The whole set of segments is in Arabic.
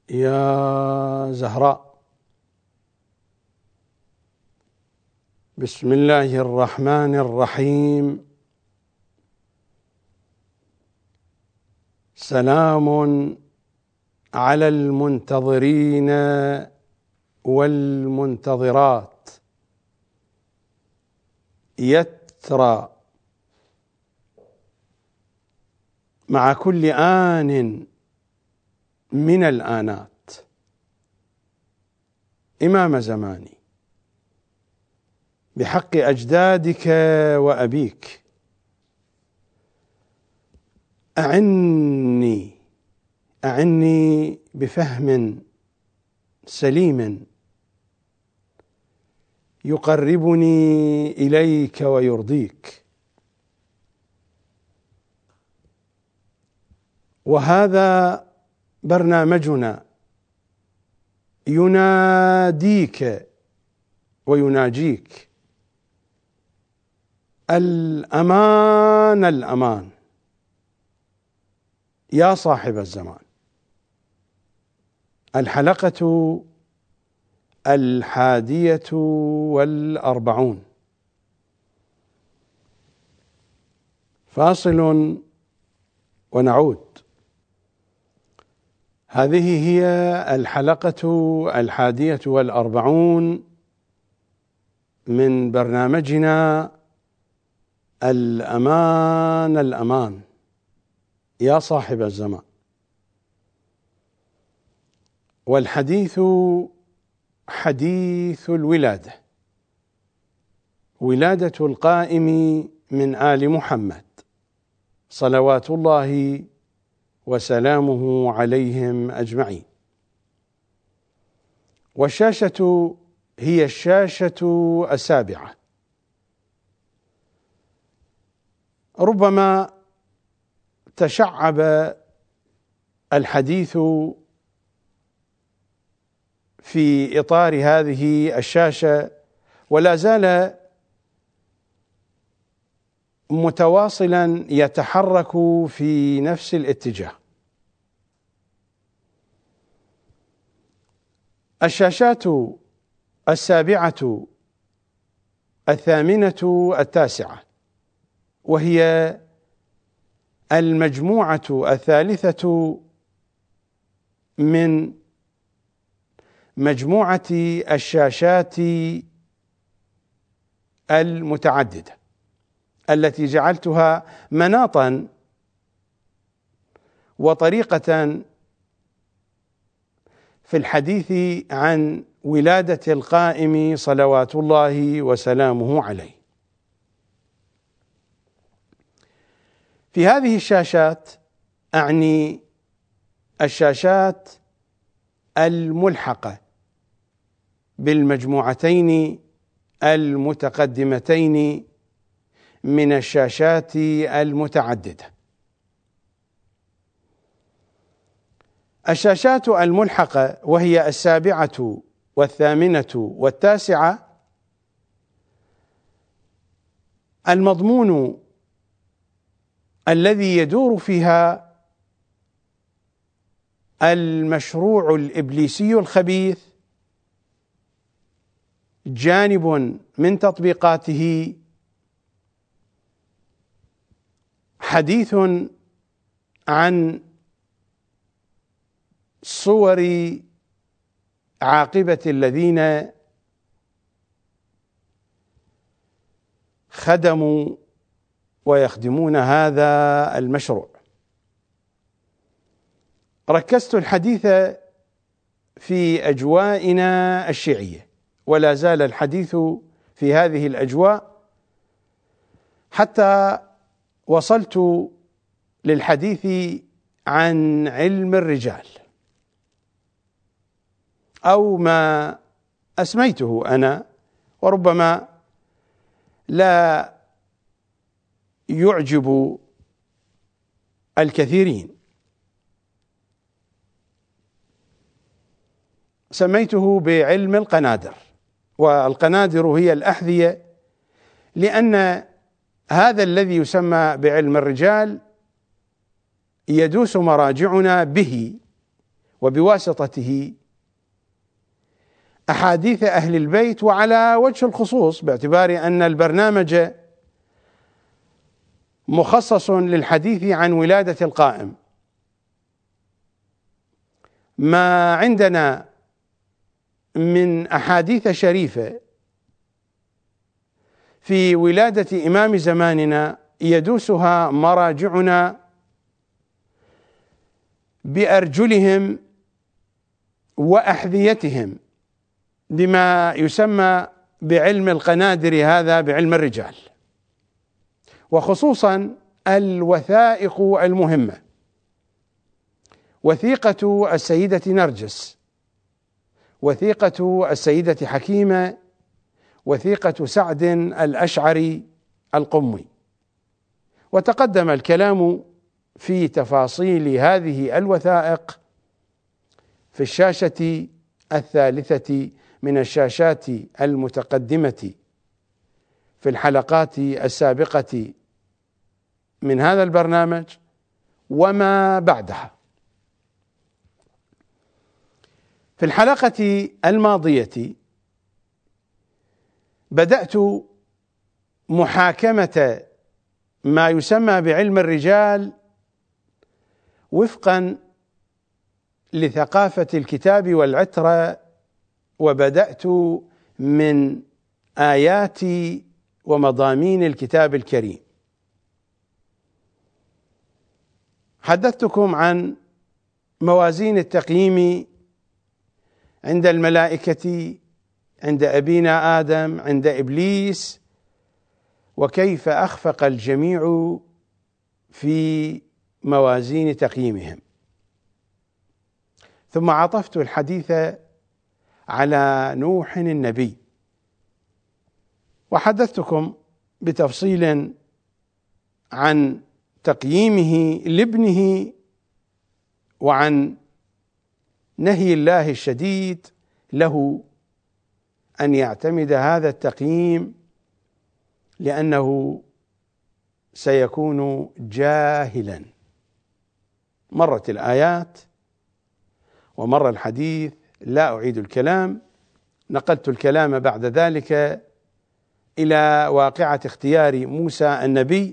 يا زهراء. بسم الله الرحمن الرحيم. سلام على المنتظرين والمنتظرات. يترى مع كل آن من الآنات إمام زماني، بحق أجدادك وأبيك. أعني بفهم سليم يقربني إليك ويرضيك. وهذا برنامجنا يناديك ويناجيك. الأمان الأمان يا صاحب الزمان. الحلقة 41. فاصل ونعود. هذه هي الحلقة 41 من برنامجنا الأمان الأمان يا صاحب الزمان. والحديث حديث الولادة، ولادة القائم من آل محمد صلوات الله وسلامه عليهم أجمعين. والشاشة هي الشاشة 7. ربما تشعب الحديث في إطار هذه الشاشة، ولا زال متواصلا يتحرك في نفس الاتجاه. الشاشات 7، 8، 9، وهي المجموعة 3 من مجموعة الشاشات المتعددة التي جعلتها مناطا وطريقة في الحديث عن ولادة القائم صلوات الله وسلامه عليه. في هذه الشاشات أعني الشاشات الملحقة بالمجموعتين المتقدمتين من الشاشات المتعددة. الشاشات الملحقة وهي 7 و8 و9، المضمون الذي يدور فيها المشروع الإبليسي الخبيث، جانب من تطبيقاته حديث عن صور عاقبة الذين خدموا ويخدمون هذا المشروع. ركزت الحديث في أجوائنا الشيعية، ولا زال الحديث في هذه الأجواء حتى وصلت للحديث عن علم الرجال، أو ما أسميته أنا، وربما لا يعجب الكثيرين، سميته بعلم القنادر. والقنادر هي الأحذية، لأن هذا الذي يسمى بعلم الرجال يدوس مراجعنا به وبواسطته أحاديث أهل البيت، وعلى وجه الخصوص باعتبار أن البرنامج مخصص للحديث عن ولادة القائم. ما عندنا من أحاديث شريفة في ولادة إمام زماننا يدوسها مراجعنا بأرجلهم وأحذيتهم بما يسمى بعلم القنادر، هذا بعلم الرجال، وخصوصا الوثائق المهمة: وثيقة السيدة نرجس، وثيقة السيدة حكيمة، وثيقة سعد الأشعري القمي. وتقدم الكلام في تفاصيل هذه الوثائق في الشاشة الثالثة من الشاشات المتقدمة في الحلقات السابقة من هذا البرنامج وما بعدها. في الحلقة الماضية بدأت محاكمة ما يسمى بعلم الرجال وفقا لثقافة الكتاب والعترة، وبدأت من آيات ومضامين الكتاب الكريم. حدثتكم عن موازين التقييم عند الملائكة، عند أبينا آدم، عند إبليس، وكيف أخفق الجميع في موازين تقييمهم. ثم عطفت الحديث على نوح النبي، وحدثتكم بتفصيل عن تقييمه لابنه، وعن نهي الله الشديد له أن يعتمد هذا التقييم لأنه سيكون جاهلا. مرت الآيات ومر الحديث، لا أعيد الكلام. نقلت الكلام بعد ذلك إلى واقعة اختيار موسى النبي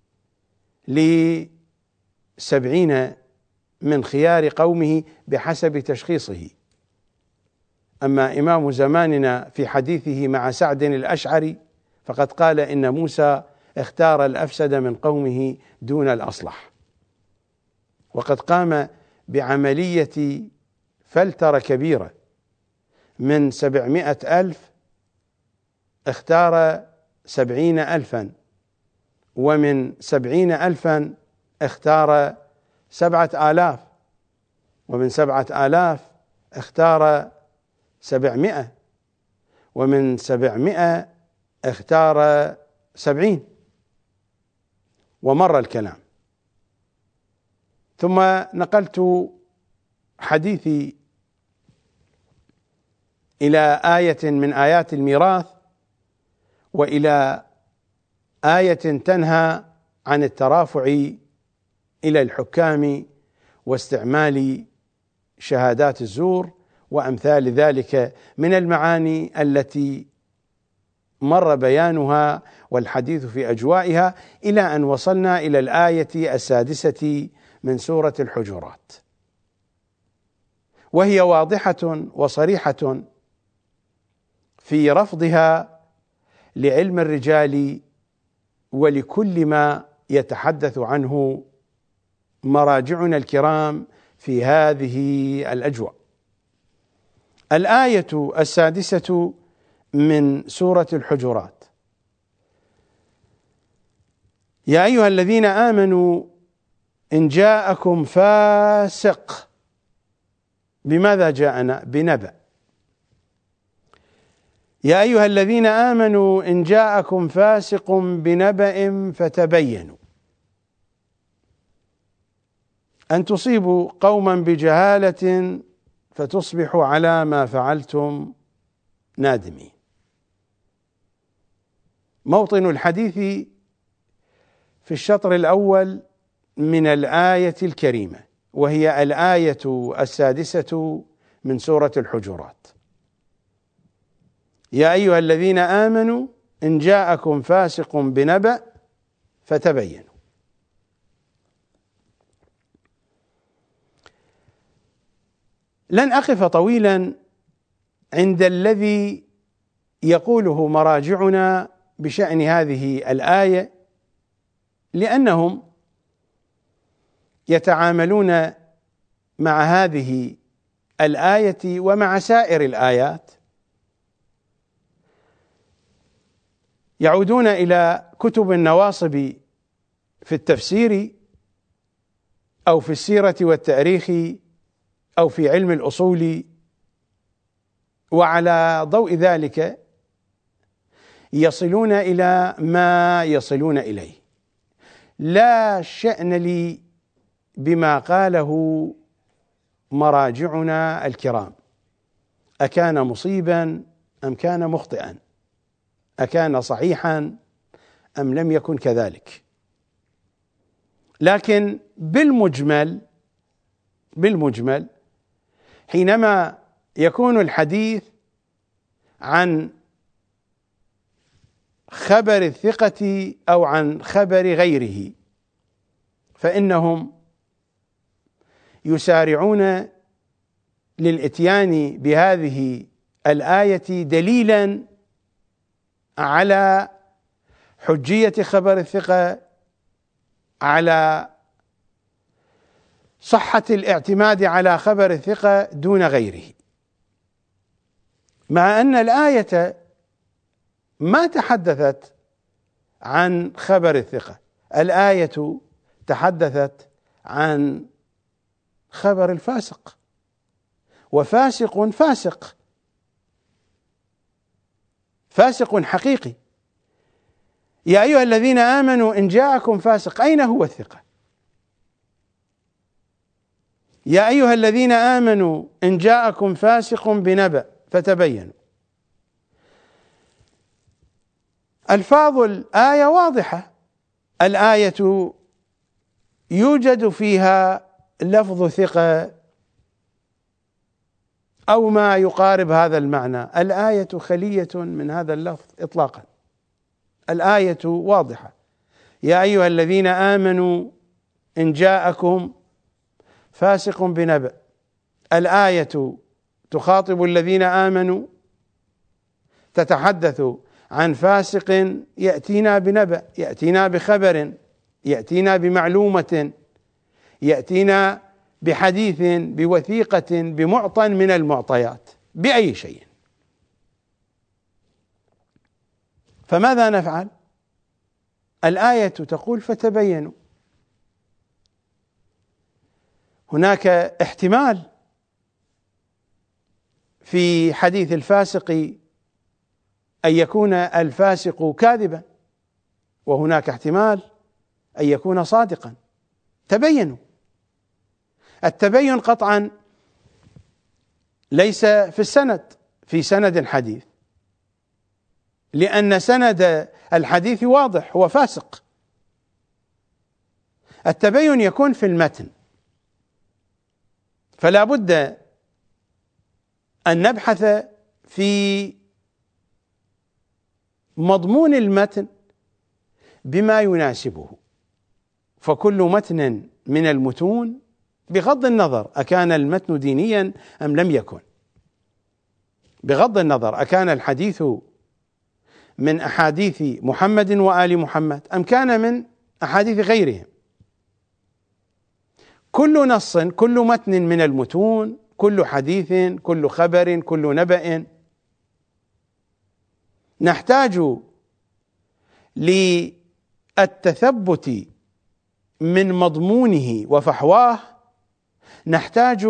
ل70 من خيار قومه بحسب تشخيصه. أما إمام زماننا في حديثه مع سعد الأشعري فقد قال إن موسى اختار الأفسد من قومه دون الأصلح، وقد قام بعملية فلترة كبيرة. من 700,000 اختار 70,000، ومن 70,000 اختار 7,000، ومن 7,000 اختار 700، ومن 700 اختار 70، ومر الكلام. ثم نقلت حديثي إلى آية من آيات الميراث، وإلى آية تنهى عن الترافع إلى الحكام واستعمال شهادات الزور وأمثال ذلك من المعاني التي مر بيانها والحديث في أجوائها، إلى أن وصلنا إلى الآية 6 من سورة الحجرات، وهي واضحة وصريحة في رفضها لعلم الرجال ولكل ما يتحدث عنه مراجعنا الكرام في هذه الأجواء. الآية 6 من سورة الحجرات: يا أيها الذين آمنوا إن جاءكم فاسق. بماذا جاءنا؟ بنبأ. يا أيها الذين آمنوا إن جاءكم فاسق بنبأ فتبينوا أن تصيبوا قوما بجهالة فتصبحوا على ما فعلتم نادمين. موطن الحديث في الشطر الأول من الآية الكريمة، وهي الآية 6 من سورة الحجرات: يا أيها الذين آمنوا إن جاءكم فاسق بنبأ فتبينوا. لن أقف طويلا عند الذي يقوله مراجعنا بشأن هذه الآية، لأنهم يتعاملون مع هذه الآية ومع سائر الآيات، يعودون إلى كتب النواصب في التفسير أو في السيرة والتاريخ أو في علم الأصول، وعلى ضوء ذلك يصلون إلى ما يصلون إليه. لا شأن لي بما قاله مراجعنا الكرام، أكان مصيبا أم كان مخطئا، أكان صحيحا أم لم يكن كذلك. لكن بالمجمل حينما يكون الحديث عن خبر الثقة أو عن خبر غيره، فإنهم يسارعون للإتيان بهذه الآية دليلا على حجية خبر الثقة، على صحة الاعتماد على خبر الثقة دون غيره، مع أن الآية ما تحدثت عن خبر الثقة. الآية تحدثت عن خبر الفاسق، وفاسق فاسق حقيقي. يا أيها الذين آمنوا إن جاءكم فاسق، أين هو الثقة؟ يا أيها الذين آمنوا إن جاءكم فاسق بنبأ فتبينوا. ألفاظ الآية واضحة، الآية يوجد فيها لفظ ثقة أو ما يقارب هذا المعنى، الآية خلية من هذا اللفظ إطلاقا. الآية واضحة: يا أيها الذين آمنوا إن جاءكم فاسق بنبأ. الآية تخاطب الذين آمنوا، تتحدث عن فاسق يأتينا بنبأ، يأتينا بخبر، يأتينا بمعلومة، يأتينا بحديث، بوثيقة، بمعطى من المعطيات، بأي شيء. فماذا نفعل؟ الآية تقول فتبينوا. هناك احتمال في حديث الفاسق أن يكون الفاسق كاذبا، وهناك احتمال أن يكون صادقا. تبينوا. التبين قطعا ليس في السند، في سند الحديث، لأن سند الحديث واضح، هو فاسق. التبين يكون في المتن، فلا بد أن نبحث في مضمون المتن بما يناسبه. فكل متن من المتون، بغض النظر أكان المتن دينيا أم لم يكن، بغض النظر أكان الحديث من أحاديث محمد وآل محمد أم كان من أحاديث غيرهم، كل نص، كل متن من المتون، كل حديث، كل خبر، كل نبأ نحتاج للتثبت من مضمونه وفحواه، نحتاج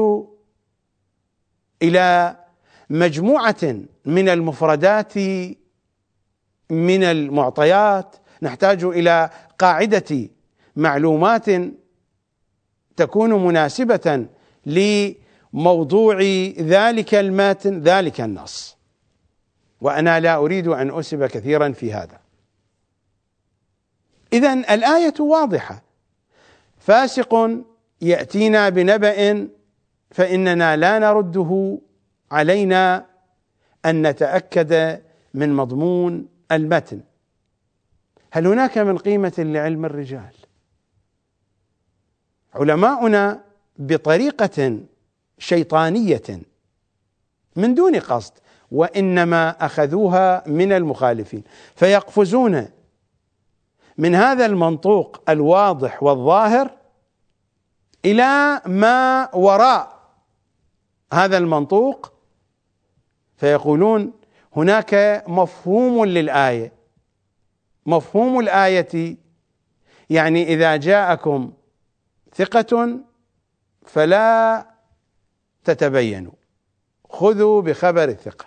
إلى مجموعة من المفردات من المعطيات، نحتاج إلى قاعدة معلومات تكون مناسبة لموضوع ذلك المتن، ذلك النص. وأنا لا أريد أن أسب كثيرا في هذا. إذن الآية واضحة: فاسق يأتينا بنبأ فإننا لا نرده، علينا أن نتأكد من مضمون المتن. هل هناك من قيمة لعلم الرجال؟ علماؤنا بطريقة شيطانية من دون قصد، وإنما أخذوها من المخالفين، فيقفزون من هذا المنطوق الواضح والظاهر إلى ما وراء هذا المنطوق، فيقولون هناك مفهوم للآية. مفهوم الآية يعني إذا جاءكم ثقة فلا تتبينوا، خذوا بخبر الثقة.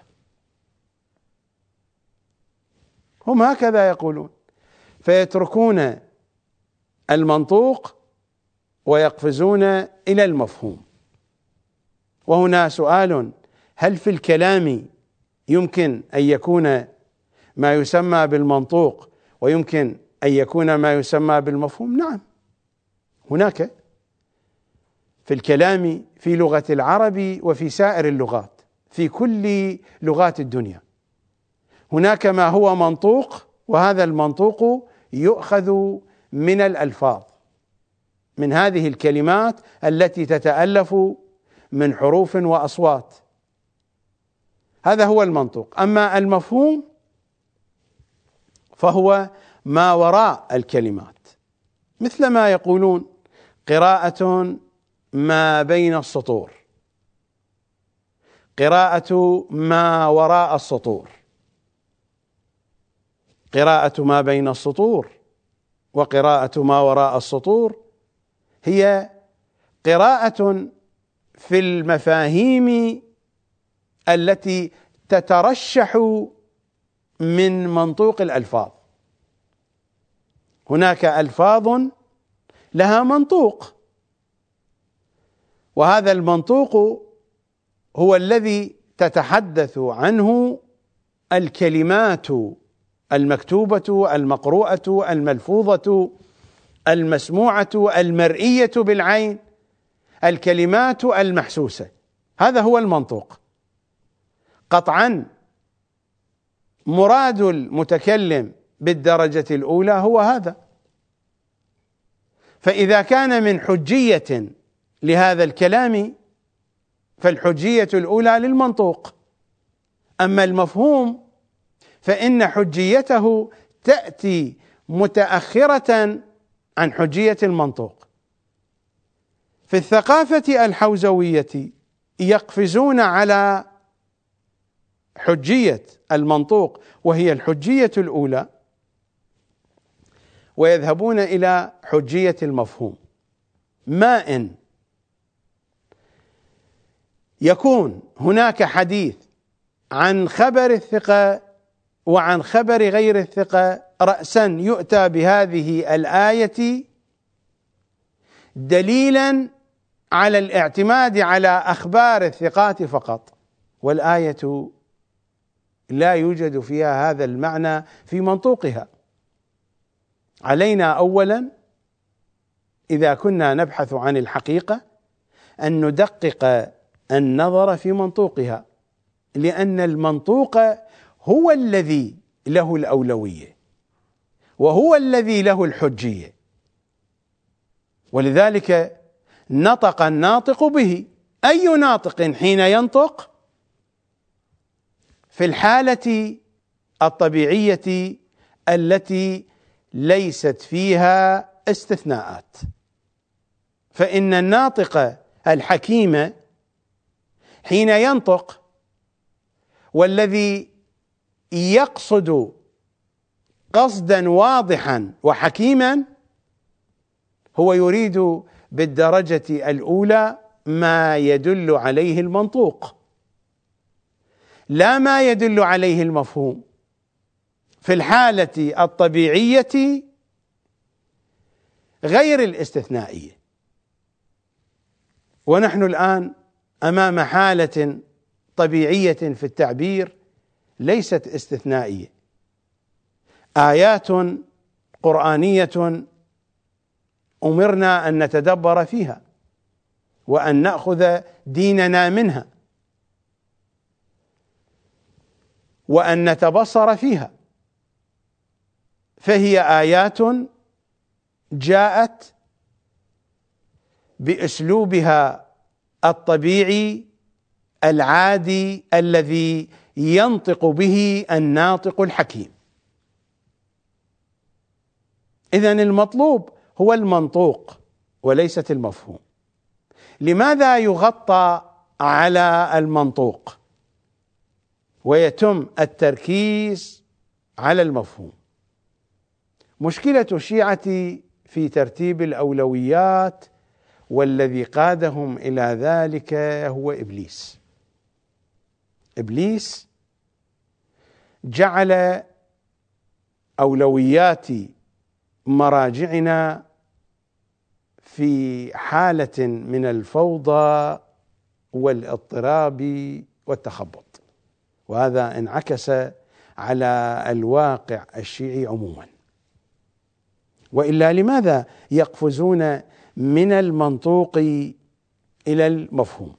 هم هكذا يقولون، فيتركون المنطوق ويقفزون إلى المفهوم. وهنا سؤال: هل في الكلام يمكن أن يكون ما يسمى بالمنطوق ويمكن أن يكون ما يسمى بالمفهوم؟ نعم، هناك في الكلام في لغة العرب وفي سائر اللغات، في كل لغات الدنيا هناك ما هو منطوق، وهذا المنطوق يؤخذ من الألفاظ، من هذه الكلمات التي تتألف من حروف وأصوات، هذا هو المنطوق. أما المفهوم فهو ما وراء الكلمات، مثل ما يقولون قراءة ما بين السطور، قراءة ما وراء السطور. قراءة ما بين السطور وقراءة ما وراء السطور هي قراءة في المفاهيم التي تترشح من منطوق الألفاظ. هناك ألفاظ لها منطوق، وهذا المنطوق هو الذي تتحدث عنه الكلمات المكتوبة المقروءة الملفوظة المسموعة المرئية بالعين، الكلمات المحسوسة، هذا هو المنطوق. قطعا مراد المتكلم بالدرجة الأولى هو هذا. فإذا كان من حجية لهذا الكلام فالحجية الأولى للمنطوق، أما المفهوم فإن حجيته تأتي متأخرة عن حجية المنطوق. في الثقافة الحوزوية يقفزون على حجية المنطوق وهي الحجية الأولى، ويذهبون إلى حجية المفهوم. ما إن يكون هناك حديث عن خبر الثقة وعن خبر غير الثقة، رأسا يؤتى بهذه الآية دليلا على الاعتماد على أخبار الثقات فقط، والآية لا يوجد فيها هذا المعنى في منطوقها. علينا أولا إذا كنا نبحث عن الحقيقة أن ندقق النظر في منطوقها، لأن المنطوق هو الذي له الأولوية وهو الذي له الحجية، ولذلك نطق الناطق به. أي ناطق حين ينطق؟ في الحالة الطبيعية التي ليست فيها استثناءات، فإن الناطق الحكيم حين ينطق والذي يقصد قصدا واضحا وحكيما هو يريد بالدرجة الأولى ما يدل عليه المنطوق، لا ما يدل عليه المفهوم. في الحالة الطبيعية غير الاستثنائية، ونحن الآن أمام حالة طبيعية في التعبير ليست استثنائية. آيات قرآنية أمرنا أن نتدبر فيها، وأن نأخذ ديننا منها وأن نتبصر فيها، فهي آيات جاءت بأسلوبها الطبيعي العادي الذي ينطق به الناطق الحكيم. إذن المطلوب هو المنطوق وليست المفهوم. لماذا يغطى على المنطوق ويتم التركيز على المفهوم؟ مشكلة الشيعة في ترتيب الأولويات، والذي قادهم إلى ذلك هو إبليس. إبليس جعل أولويات مراجعنا في حالة من الفوضى والاضطراب والتخبط، وهذا انعكس على الواقع الشيعي عموما. وإلا لماذا يقفزون من المنطوق إلى المفهوم؟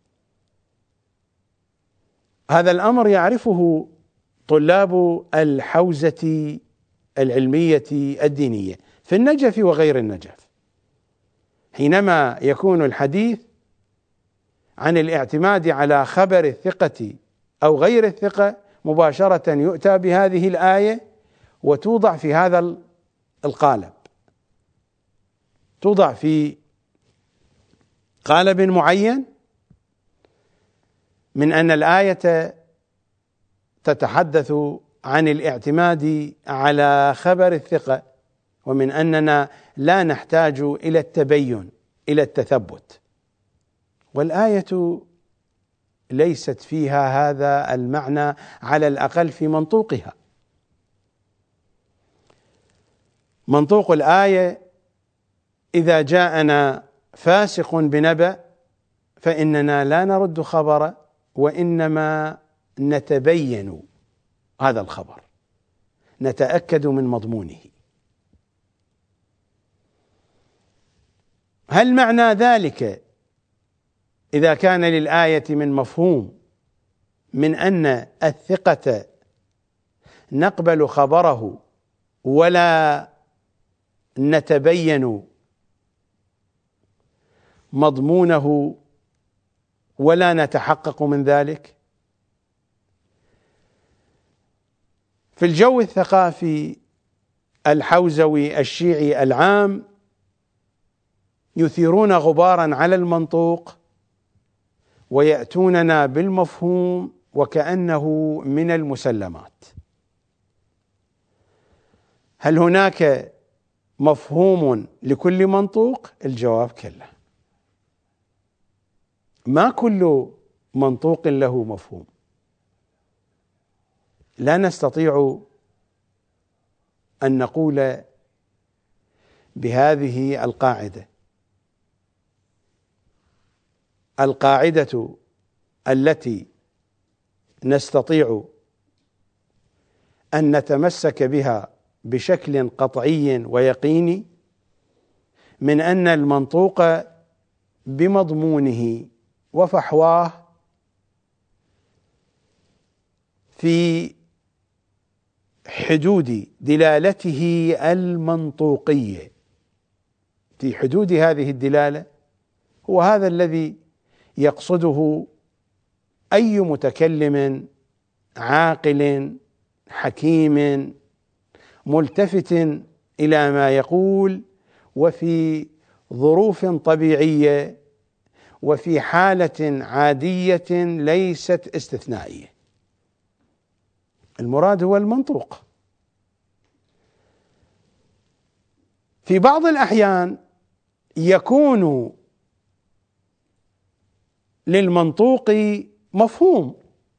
هذا الأمر يعرفه طلاب الحوزة العلمية الدينية في النجف وغير النجف. حينما يكون الحديث عن الاعتماد على خبر الثقة أو غير الثقة، مباشرة يؤتى بهذه الآية وتوضع في هذا القالب، توضع في قالب معين من أن الآية تتحدث عن الاعتماد على خبر الثقة، ومن أننا لا نحتاج إلى التبين إلى التثبت، والآية ليست فيها هذا المعنى على الأقل في منطوقها. منطوق الآية: إذا جاءنا فاسق بنبأ فإننا لا نرد خبره وإنما نتبين هذا الخبر، نتأكد من مضمونه. هل معنى ذلك إذا كان للآية من مفهوم من أن الثقة نقبل خبره ولا نتبين مضمونه ولا نتحقق من ذلك؟ في الجو الثقافي الحوزوي الشيعي العام يثيرون غبارا على المنطوق ويأتوننا بالمفهوم وكأنه من المسلمات. هل هناك مفهوم لكل منطوق؟ الجواب كلا، ما كل منطوق له مفهوم. لا نستطيع أن نقول بهذه القاعدة التي نستطيع أن نتمسك بها بشكل قطعي ويقيني، من أن المنطوق بمضمونه وفحواه في حدود دلالته المنطوقية، في حدود هذه الدلالة، هو هذا الذي يقصده أي متكلم عاقل حكيم ملتفت إلى ما يقول، وفي ظروف طبيعية وفي حالة عادية ليست استثنائية. المراد هو المنطوق. في بعض الأحيان يكون للمنطوق مفهوم،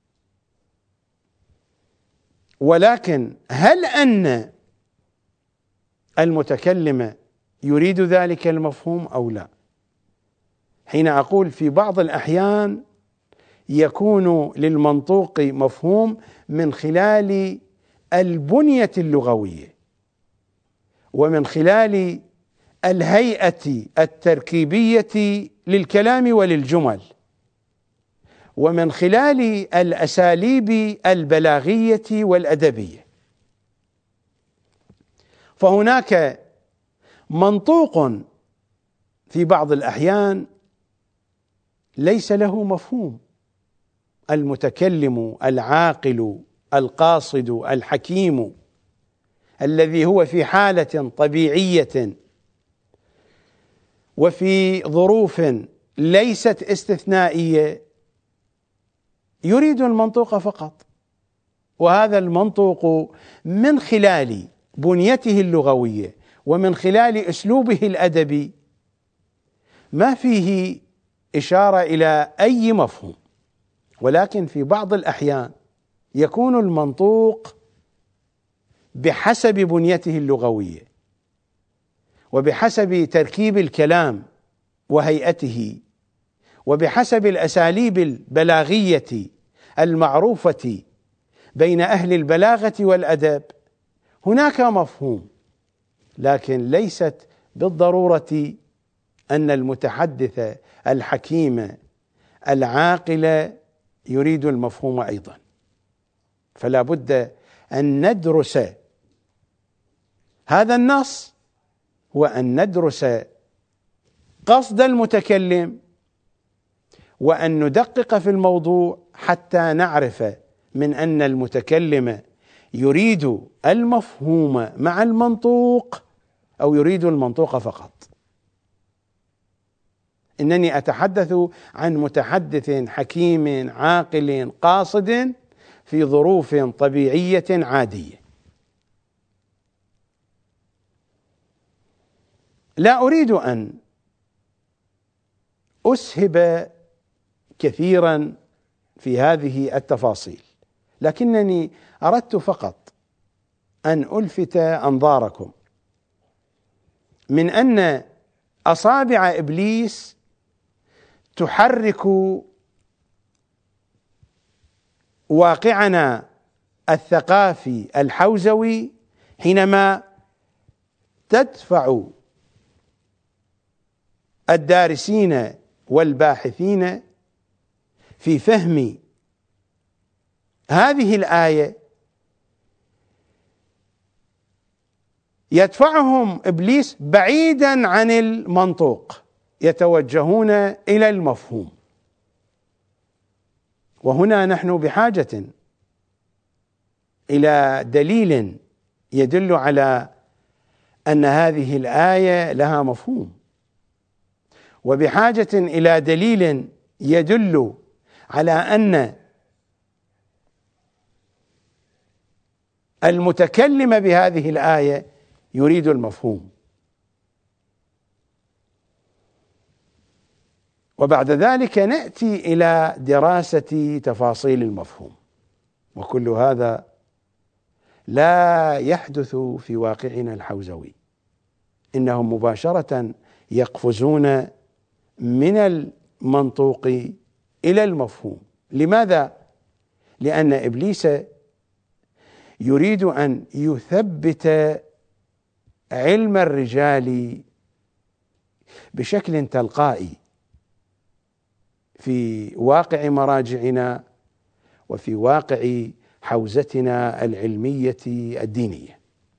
ولكن هل أن المتكلم يريد ذلك المفهوم أو لا؟ حين أقول في بعض الأحيان يكون للمنطوق مفهوم من خلال البنية اللغوية ومن خلال الهيئة التركيبية للكلام وللجمل، ومن خلال الأساليب البلاغية والأدبية. فهناك منطوق في بعض الأحيان ليس له مفهوم. المتكلم العاقل القاصد الحكيم الذي هو في حالة طبيعية وفي ظروف ليست استثنائية يريد المنطوق فقط، وهذا المنطوق من خلال بنيته اللغوية ومن خلال أسلوبه الأدبي ما فيه إشارة إلى أي مفهوم. ولكن في بعض الأحيان يكون المنطوق بحسب بنيته اللغوية وبحسب تركيب الكلام وهيئته وبحسب الأساليب البلاغية المعروفة بين أهل البلاغة والأدب هناك مفهوم، لكن ليست بالضرورة أن المتحدث الحكيم العاقل يريد المفهوم أيضا. فلا بد أن ندرس هذا النص وأن ندرس قصد المتكلم وأن ندقق في الموضوع حتى نعرف من أن المتكلم يريد المفهوم مع المنطوق أو يريد المنطوق فقط. إنني أتحدث عن متحدث حكيم عاقل قاصد في ظروف طبيعية عادية. لا أريد أن أسهب كثيرا في هذه التفاصيل، لكنني أردت فقط أن ألفت أنظاركم من أن أصابع إبليس تحرك واقعنا الثقافي الحوزوي حينما تدفع الدارسين والباحثين في فهم هذه الآية، يدفعهم إبليس بعيدا عن المنطوق، يتوجهون إلى المفهوم. وهنا نحن بحاجة إلى دليل يدل على أن هذه الآية لها مفهوم، وبحاجة إلى دليل يدل على أن المتكلم بهذه الآية يريد المفهوم. وبعد ذلك نأتي إلى دراسة تفاصيل المفهوم، وكل هذا لا يحدث في واقعنا الحوزوي. إنهم مباشرة يقفزون من المنطوق إلى المفهوم. لماذا؟ لأن إبليس يريد أن يثبت علم الرجال بشكل تلقائي في واقع مراجعنا وفي واقع حوزتنا العلمية الدينية.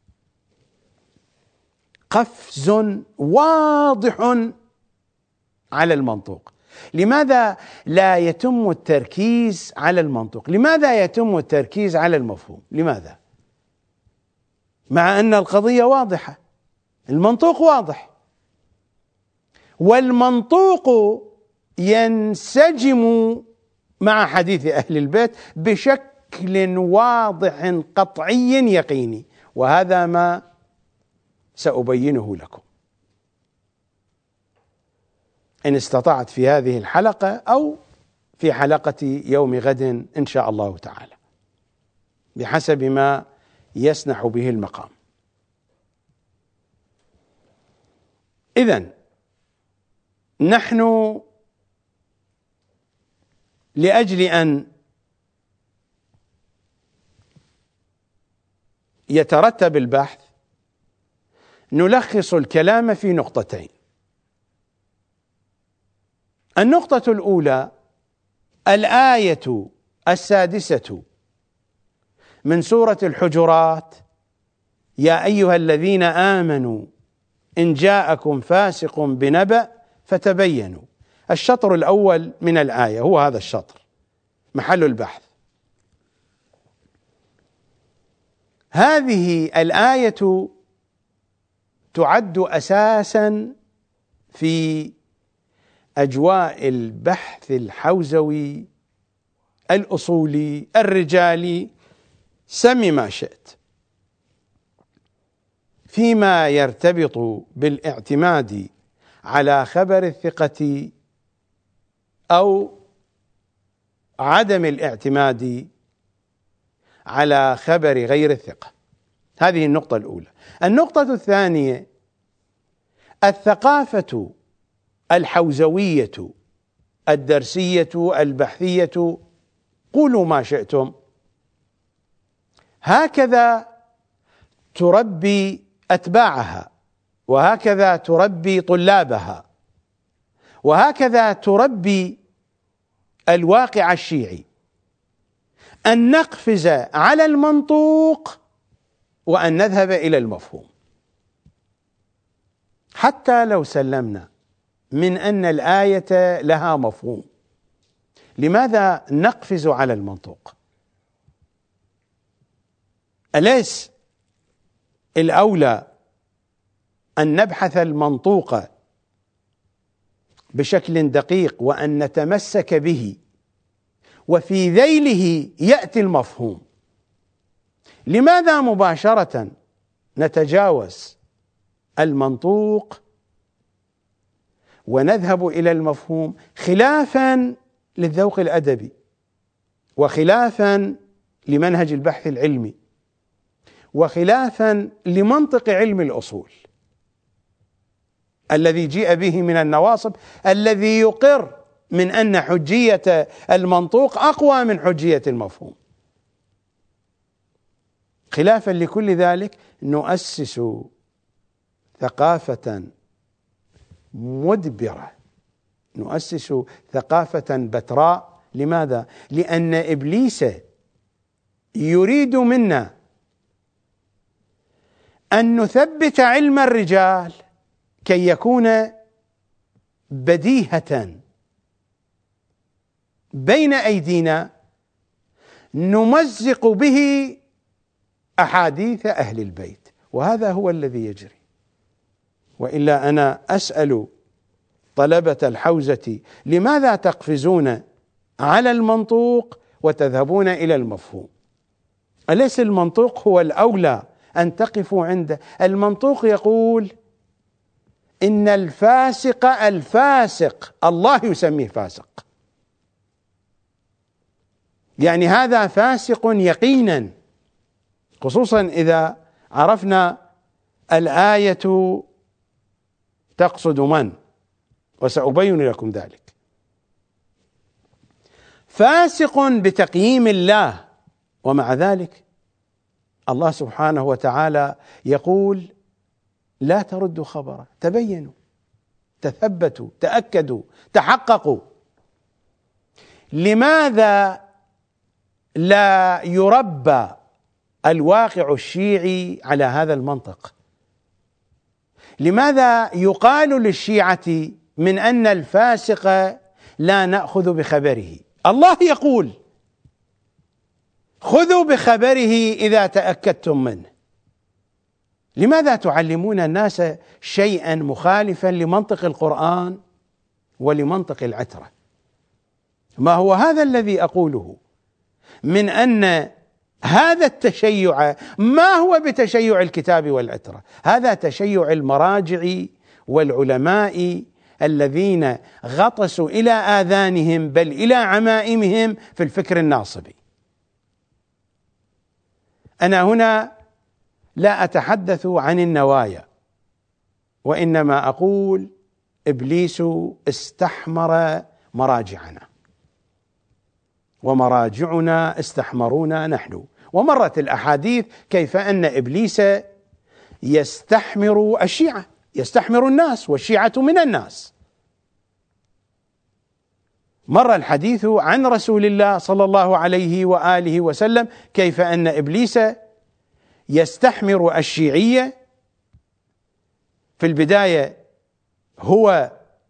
قفز واضح على المنطوق. لماذا لا يتم التركيز على المنطوق؟ لماذا يتم التركيز على المفهوم؟ لماذا؟ مع أن القضية واضحة، المنطوق واضح، والمنطوق ينسجم مع حديث أهل البيت بشكل واضح قطعي يقيني، وهذا ما سأبينه لكم إن استطعت في هذه الحلقة أو في حلقة يوم غد إن شاء الله تعالى، بحسب ما يسنح به المقام. إذن نحن لأجل أن يترتب البحث نلخص الكلام في نقطتين. النقطة الأولى: الآية 6 من سورة الحجرات: يا أيها الذين آمنوا إن جاءكم فاسق بنبأ فتبينوا. الشطر الأول من الآية هو هذا الشطر محل البحث. هذه الآية تعد أساسا في أجواء البحث الحوزوي الأصولي الرجالي، سم ما شئت، فيما يرتبط بالاعتماد على خبر الثقة أو عدم الاعتماد على خبر غير الثقة. هذه النقطة الأولى. النقطة الثانية: الثقافة الحوزوية الدرسية البحثية، قولوا ما شئتم، هكذا تربي أتباعها، وهكذا تربي طلابها، وهكذا تربي الواقع الشيعي، أن نقفز على المنطوق وأن نذهب إلى المفهوم. حتى لو سلمنا من أن الآية لها مفهوم، لماذا نقفز على المنطوق؟ أليس الأولى أن نبحث المنطوق بشكل دقيق وأن نتمسك به، وفي ذيله يأتي المفهوم؟ لماذا مباشرة نتجاوز المنطوق ونذهب إلى المفهوم، خلافا للذوق الأدبي، وخلافا لمنهج البحث العلمي، وخلافا لمنطق علم الأصول الذي جيء به من النواصب، الذي يقر من أن حجية المنطوق أقوى من حجية المفهوم. خلافا لكل ذلك نؤسس ثقافة مدبرة، نؤسس ثقافة بتراء. لماذا؟ لأن إبليس يريد منا أن نثبت علم الرجال كي يكون بديهة بين أيدينا نمزق به أحاديث أهل البيت، وهذا هو الذي يجري. وإلا أنا أسأل طلبة الحوزة: لماذا تقفزون على المنطوق وتذهبون إلى المفهوم؟ أليس المنطوق هو الأولى أن تقفوا عنده؟ المنطوق يقول إن الفاسق الله يسميه فاسق، يعني هذا فاسق يقينا، خصوصا إذا عرفنا الآية تقصد من، وسأبين لكم ذلك. فاسق بتقييم الله، ومع ذلك الله سبحانه وتعالى يقول: لا تردوا خبره، تبينوا، تثبتوا، تأكدوا، تحققوا. لماذا لا يربى الواقع الشيعي على هذا المنطق؟ لماذا يقال للشيعة من أن الفاسق لا نأخذ بخبره؟ الله يقول: خذوا بخبره إذا تأكدتم منه. لماذا تعلمون الناس شيئا مخالفا لمنطق القرآن ولمنطق العترة؟ ما هو هذا الذي أقوله من أن هذا التشيع ما هو بتشيع الكتاب والعترة، هذا تشيع المراجع والعلماء الذين غطسوا إلى آذانهم بل إلى عمائمهم في الفكر الناصبي. أنا هنا لا أتحدث عن النوايا، وإنما أقول إبليس استحمر مراجعنا، ومراجعنا استحمرونا نحن. ومرت الأحاديث كيف أن إبليس يستحمر الشيعة، يستحمر الناس، والشيعة من الناس. مر الحديث عن رسول الله صلى الله عليه وآله وسلم كيف أن إبليس يستحمر الشيعية. في البداية هو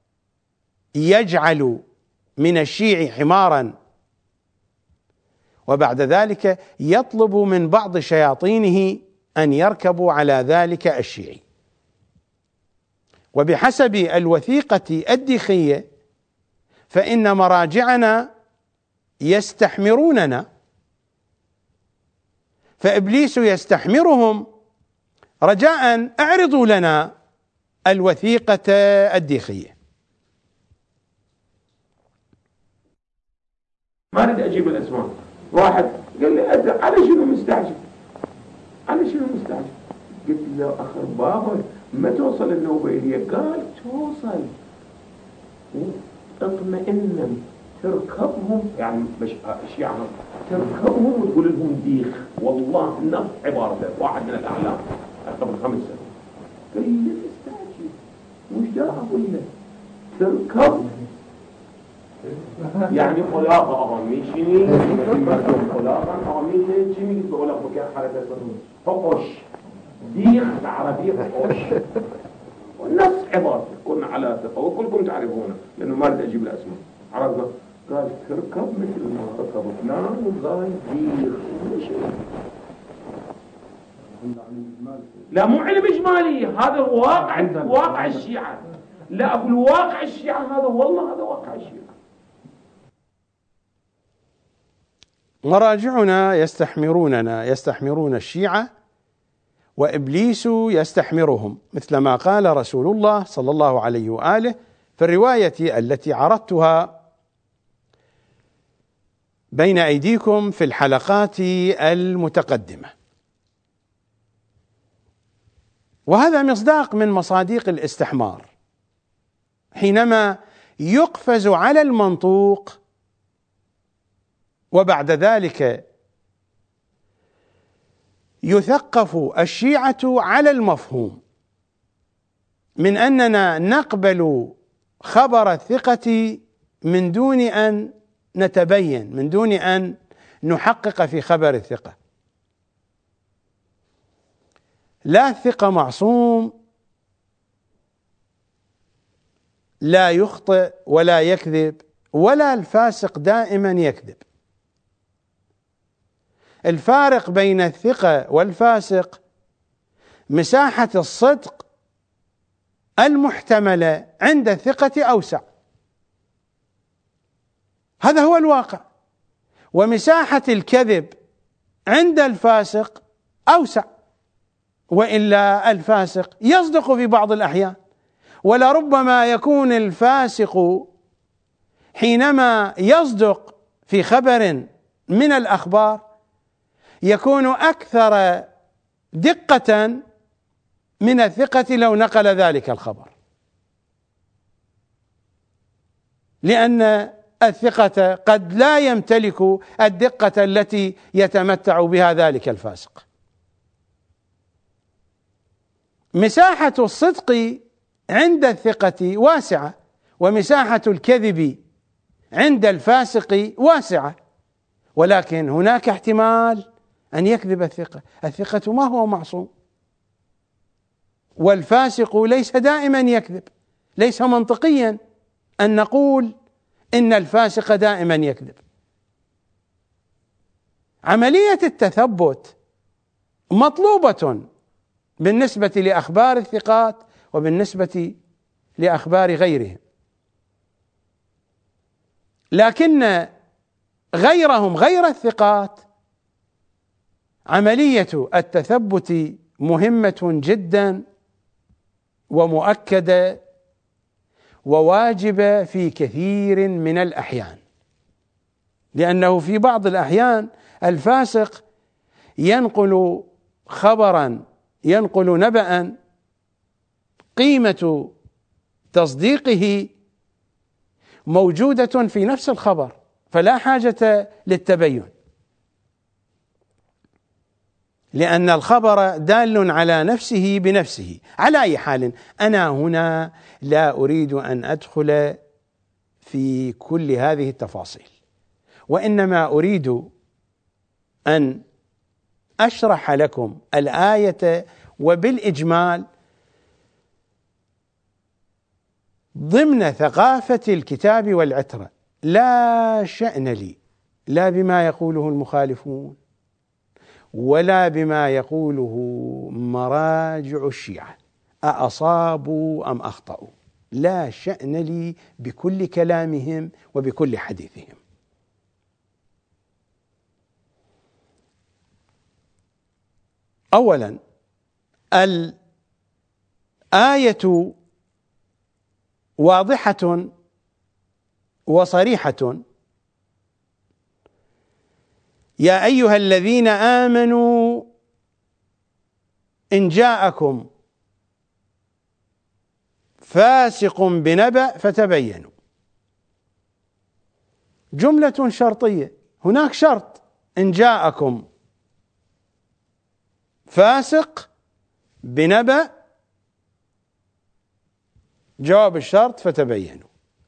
يجعل من الشيعي حمارا، وبعد ذلك يطلب من بعض شياطينه أن يركبوا على ذلك الشيعي. وبحسب الوثيقة الديخية فإن مراجعنا يستحمروننا، فإبليس يستحمرهم رجاء اعرضوا لنا الوثيقة الديخية. ما أريد أجيب الأسماء. واحد قال لي على شنو مستعجل؟ على شنو مستعجل؟ قلت له أخر بابا ما توصل النوبيلية؟ قال توصل، اطمئنا تركبهم، يعني الشيعة تركبهم وتقول لهم ديخ، والله نفس عبارته واحد من الأعلام قبل 5 سنين. قال لي مستعجل مش دا أقول له تركب، يعني خلاقة أغامي شني خلاقة أغامي شني قلت له لك مكان حالة فقش ديخ العربية فقش ونفس عبارته. كنا على ثقة وكلكم تعرفونه لأنه ما أريد أجيب الأسماء. عرفنا قال تركب مثل ما ركب فلان وقال ديخ لا مو علم إجمالي، هذا واقع الشيعة. لا أقول واقع الشيعة، هذا والله هذا واقع الشيعة. مراجعنا يستحمروننا، يستحمرون الشيعة، وإبليس يستحمرهم، مثل ما قال رسول الله صلى الله عليه وآله في الرواية التي عرضتها بين أيديكم في الحلقات المتقدمة. وهذا مصداق من مصادق الاستحمار، حينما يقفز على المنطوق وبعد ذلك يثقف الشيعة على المفهوم من أننا نقبل خبر الثقة من دون أن نتبين، من دون أن نحقق في خبر الثقة. لا الثقة معصوم، لا يخطئ ولا يكذب، ولا الفاسق دائما يكذب. الفارق بين الثقة والفاسق مساحة الصدق المحتملة عند الثقة أوسع، هذا هو الواقع، ومساحة الكذب عند الفاسق أوسع، وإلا الفاسق يصدق في بعض الأحيان، ولربما يكون الفاسق حينما يصدق في خبر من الأخبار يكون أكثر دقة من الثقة لو نقل ذلك الخبر، لأن الثقة قد لا يمتلك الدقة التي يتمتع بها ذلك الفاسق. مساحة الصدق عند الثقة واسعة، ومساحة الكذب عند الفاسق واسعة، ولكن هناك احتمال أن يكذب الثقة ما هو معصوم، والفاسق ليس دائما يكذب. ليس منطقيا أن نقول إن الفاسق دائما يكذب. عملية التثبت مطلوبة بالنسبة لأخبار الثقات وبالنسبة لأخبار غيرهم، لكن غيرهم غير الثقات عملية التثبت مهمة جدا ومؤكدة وواجبة في كثير من الأحيان، لأنه في بعض الأحيان الفاسق ينقل خبرا، ينقل نبأ قيمة تصديقه موجودة في نفس الخبر، فلا حاجة للتبين، لأن الخبر دال على نفسه بنفسه. على أي حال، أنا هنا لا أريد أن أدخل في كل هذه التفاصيل، وإنما أريد أن أشرح لكم الآية وبالإجمال ضمن ثقافة الكتاب والعترة. لا شأن لي لا بما يقوله المخالفون ولا بما يقوله مراجع الشيعة، أأصابوا أم أخطأوا، لا شأن لي بكل كلامهم وبكل حديثهم. أولا، الآية واضحة وصريحة: يا أيها الذين آمنوا إن جاءكم فاسق بنبأ فتبينوا. جملة شرطية، هناك شرط: إن جاءكم فاسق بنبأ، جواب الشرط فتبينوا.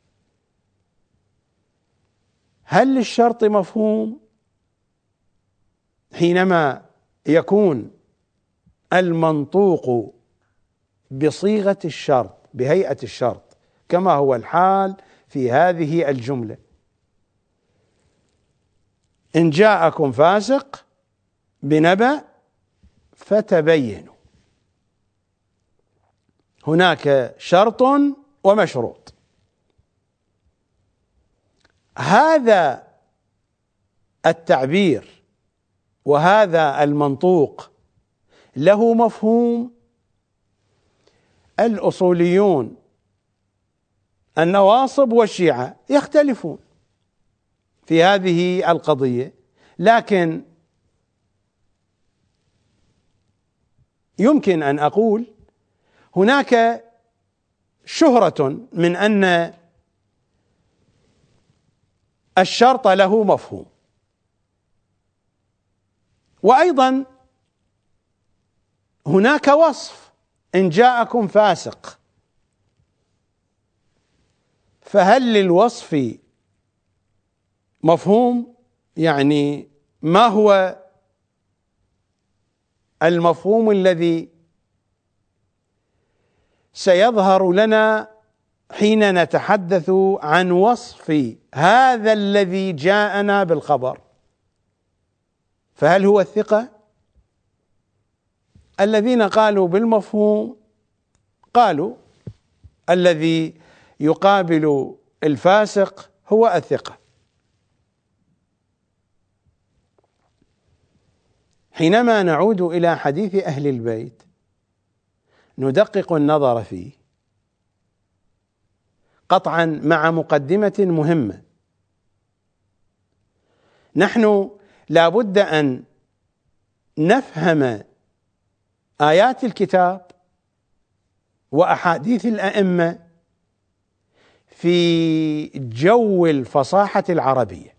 هل للشرط مفهوم حينما يكون المنطوق بصيغة الشرط بهيئة الشرط كما هو الحال في هذه الجملة؟ إن جاءكم فاسق بنبأ فتبينوا، هناك شرط ومشروط. هذا التعبير وهذا المنطوق له مفهوم. الأصوليون النواصب والشيعة يختلفون في هذه القضية، لكن يمكن أن أقول هناك شهرة من أن الشرط له مفهوم، وأيضا هناك وصف: إن جاءكم فاسق. فهل للوصف مفهوم؟ يعني ما هو المفهوم الذي سيظهر لنا حين نتحدث عن وصف هذا الذي جاءنا بالخبر؟ فهل هو الثقة؟ الذين قالوا بالمفهوم قالوا الذي يقابل الفاسق هو الثقة. حينما نعود إلى حديث أهل البيت ندقق النظر فيه قطعا مع مقدمة مهمة. نحن لا بد أن نفهم آيات الكتاب وأحاديث الأئمة في جو الفصاحة العربية.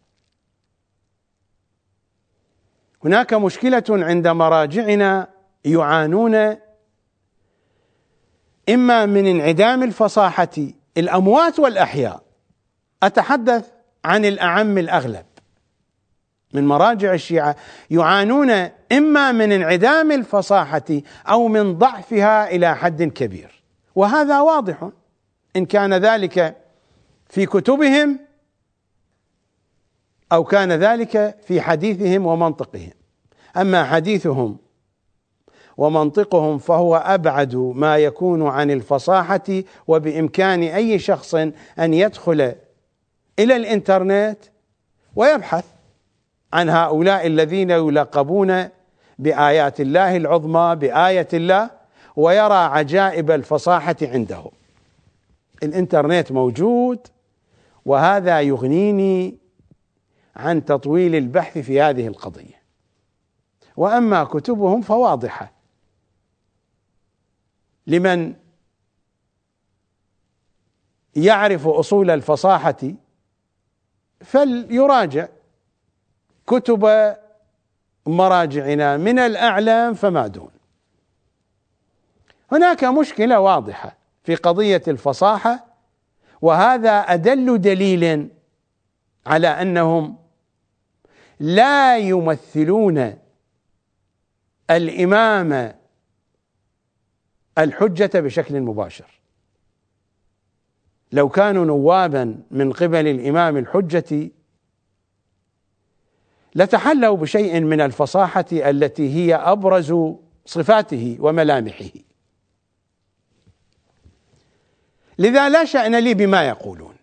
هناك مشكلة عند مراجعنا يعانون إما من انعدام الفصاحة، الأموات والأحياء، أتحدث عن الأعم الأغلب من مراجع الشيعة، يعانون إما من انعدام الفصاحة أو من ضعفها إلى حد كبير، وهذا واضح إن كان ذلك في كتبهم أو كان ذلك في حديثهم ومنطقهم. أما حديثهم ومنطقهم فهو أبعد ما يكون عن الفصاحة، وبإمكان أي شخص أن يدخل إلى الإنترنت ويبحث عن هؤلاء الذين يلقبون بآيات الله العظمى، بآية الله، ويرى عجائب الفصاحة عندهم. الإنترنت موجود، وهذا يغنيني عن تطويل البحث في هذه القضية. وأما كتبهم فواضحة لمن يعرف أصول الفصاحة فليراجع كتب مراجعنا من الأعلام فما دون. هناك مشكلة واضحة في قضية الفصاحة، وهذا أدل دليل على أنهم لا يمثلون الإمام الحجة بشكل مباشر. لو كانوا نوابا من قبل الإمام الحجة لتحلوا بشيء من الفصاحة التي هي أبرز صفاته وملامحه. لذا لا شأن لي بما يقولون،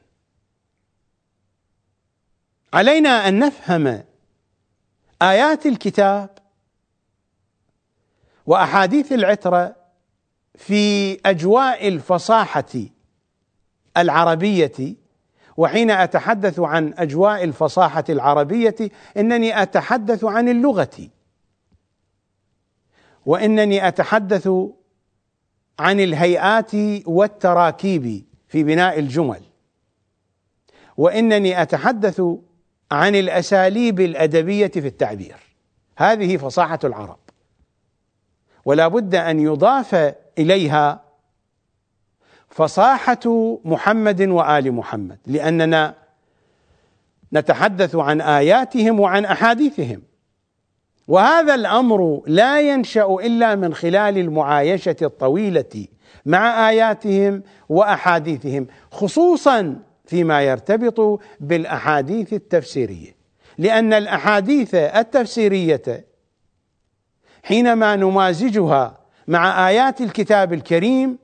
علينا أن نفهم آيات الكتاب وأحاديث العترة في أجواء الفصاحة العربية. وحين أتحدث عن أجواء الفصاحة العربية إنني أتحدث عن اللغة، وإنني أتحدث عن الهيئات والتراكيب في بناء الجمل، وإنني أتحدث عن الأساليب الأدبية في التعبير. هذه فصاحة العرب، ولا بد أن يضاف إليها فصاحة محمد وآل محمد، لأننا نتحدث عن آياتهم وعن أحاديثهم، وهذا الأمر لا ينشأ إلا من خلال المعايشة الطويلة مع آياتهم وأحاديثهم، خصوصا فيما يرتبط بالأحاديث التفسيرية، لأن الأحاديث التفسيرية حينما نمازجها مع آيات الكتاب الكريم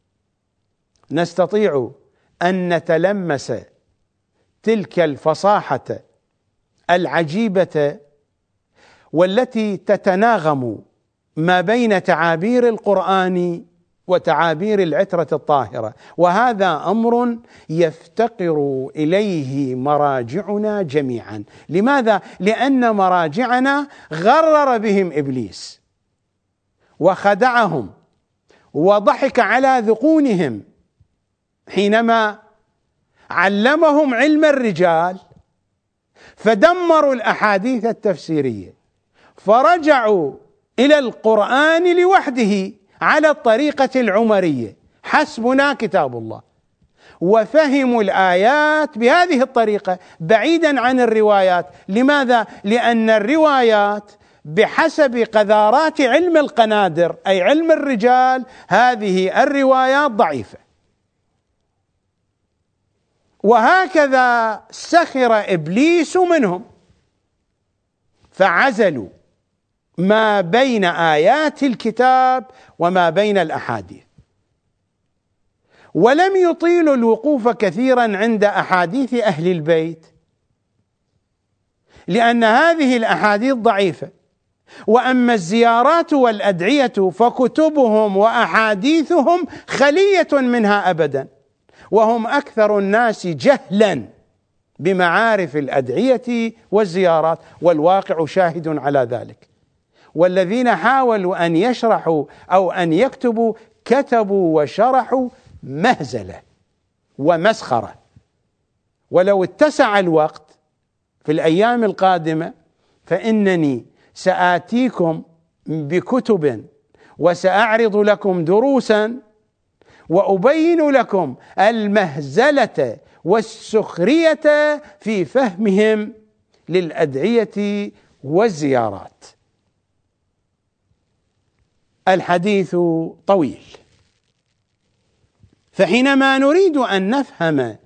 نستطيع أن نتلمس تلك الفصاحة العجيبة والتي تتناغم ما بين تعابير القرآن وتعابير العترة الطاهرة، وهذا أمر يفتقر إليه مراجعنا جميعا. لماذا؟ لأن مراجعنا غرر بهم إبليس وخدعهم وضحك على ذقونهم حينما علمهم علم الرجال، فدمروا الأحاديث التفسيرية فرجعوا إلى القرآن لوحده على الطريقة العمرية، حسبنا كتاب الله، وفهموا الآيات بهذه الطريقة بعيدا عن الروايات. لماذا؟ لأن الروايات بحسب قذارات علم القنادر أي علم الرجال هذه الروايات ضعيفة، وهكذا سخر إبليس منهم فعزلوا ما بين آيات الكتاب وما بين الأحاديث، ولم يطيلوا الوقوف كثيرا عند أحاديث أهل البيت، لأن هذه الأحاديث ضعيفة. وأما الزيارات والأدعية فكتبهم وأحاديثهم خلية منها أبدا، وهم أكثر الناس جهلا بمعارف الأدعية والزيارات، والواقع شاهد على ذلك. والذين حاولوا أن يشرحوا أو أن يكتبوا كتبوا وشرحوا مهزلة ومسخرة. ولو اتسع الوقت في الأيام القادمة فإنني سآتيكم بكتب وسأعرض لكم دروسا وأبين لكم المهزلة والسخرية في فهمهم للأدعية والزيارات. الحديث طويل، فحينما نريد أن نفهم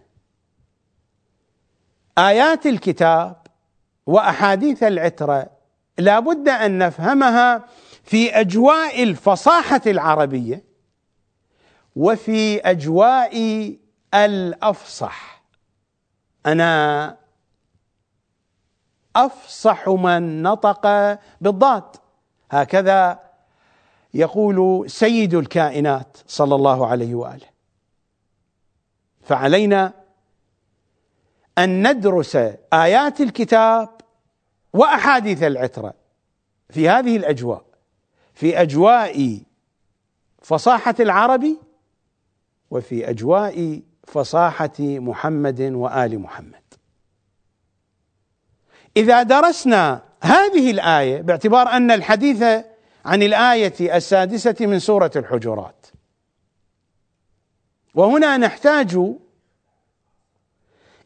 آيات الكتاب وأحاديث العترة لا بد أن نفهمها في أجواء الفصاحة العربية وفي أجواء الأفصح. أنا أفصح من نطق بالضاد، هكذا يقول سيد الكائنات صلى الله عليه وآله. فعلينا أن ندرس آيات الكتاب وأحاديث العترة في هذه الأجواء، في أجواء فصاحة العربي وفي أجواء فصاحة محمد وآل محمد. إذا درسنا هذه الآية باعتبار أن الحديث عن الآية السادسة من سورة الحجرات، وهنا نحتاج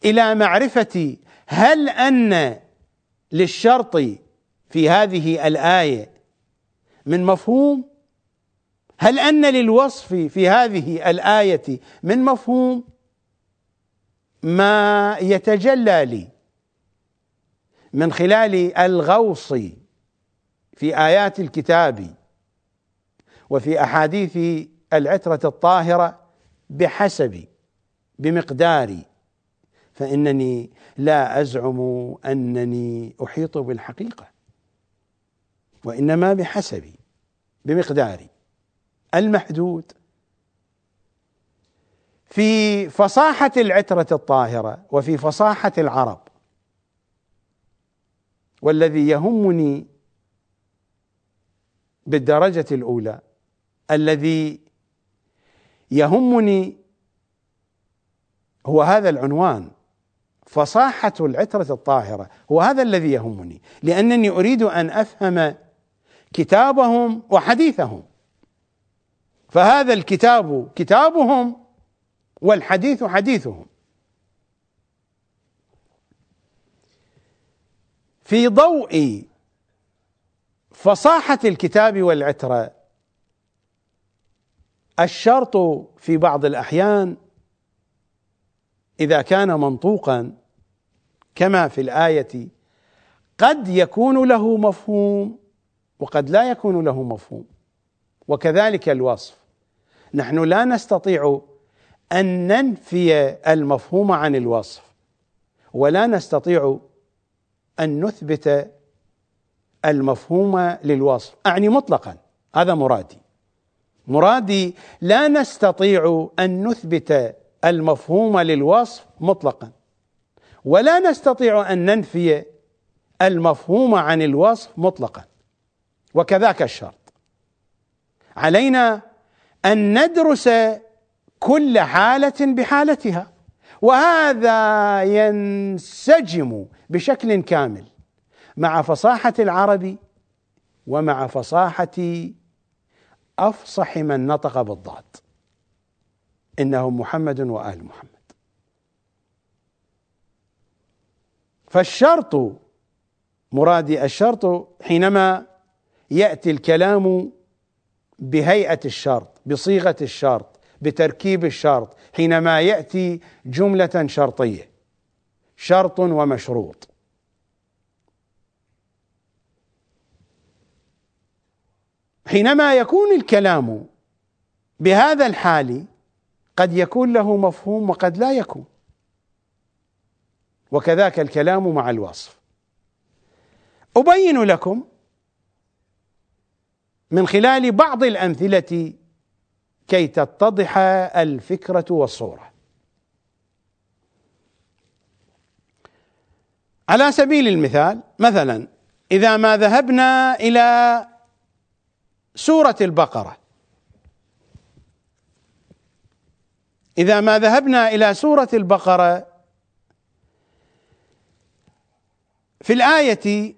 إلى معرفة هل أن للشرط في هذه الآية من مفهوم، هل أن للوصف في هذه الآية من مفهوم. ما يتجلى لي من خلال الغوص في آيات الكتاب وفي أحاديث العترة الطاهرة بمقداري، فإنني لا أزعم أنني أحيط بالحقيقة، وإنما بمقداري المحدود في فصاحة العترة الطاهرة وفي فصاحة العرب. والذي يهمني بالدرجة الأولى، الذي يهمني هو هذا العنوان، فصاحة العترة الطاهرة، هو هذا الذي يهمني، لأنني أريد أن أفهم كتابهم وحديثهم. فهذا الكتاب كتابهم والحديث حديثهم. في ضوء فصاحة الكتاب والعترة، الشرط في بعض الأحيان إذا كان منطوقا كما في الآية قد يكون له مفهوم وقد لا يكون له مفهوم، وكذلك الوصف. نحن لا نستطيع أن ننفي المفهوم عن الوصف، ولا نستطيع أن نثبت المفهوم للوصف، أعني مطلقا. هذا مرادي لا نستطيع أن نثبت المفهوم للوصف مطلقا، ولا نستطيع أن ننفي المفهوم عن الوصف مطلقا، وكذاك الشرط. علينا أن ندرس كل حالة بحالتها، وهذا ينسجم بشكل كامل مع فصاحة العرب ومع فصاحة أفصح من نطق بالضاد، إنهم محمد وآل محمد. فالشرط مرادي الشرط حينما يأتي الكلام بهيئة الشرط، بصيغة الشرط، بتركيب الشرط، حينما يأتي جملة شرطية، شرط ومشروط. حينما يكون الكلام بهذا الحال قد يكون له مفهوم وقد لا يكون، وكذاك الكلام مع الوصف. أبين لكم من خلال بعض الأمثلة كي تتضح الفكرة والصورة. على سبيل المثال، مثلا إذا ما ذهبنا إلى سورة البقرة، في الآية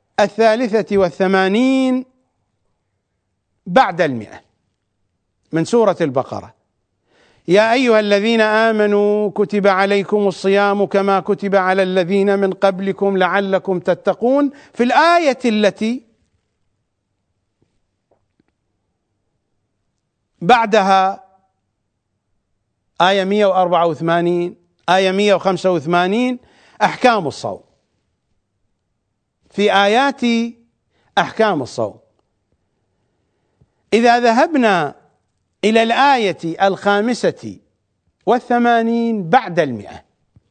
83 بعد 100 من سورة البقرة: يا أيها الذين آمنوا كتب عليكم الصيام كما كتب على الذين من قبلكم لعلكم تتقون. في الآية التي بعدها آية 184 آية 185 أحكام الصوم، في آيات أحكام الصوم. إذا ذهبنا إلى الآية 85 بعد 100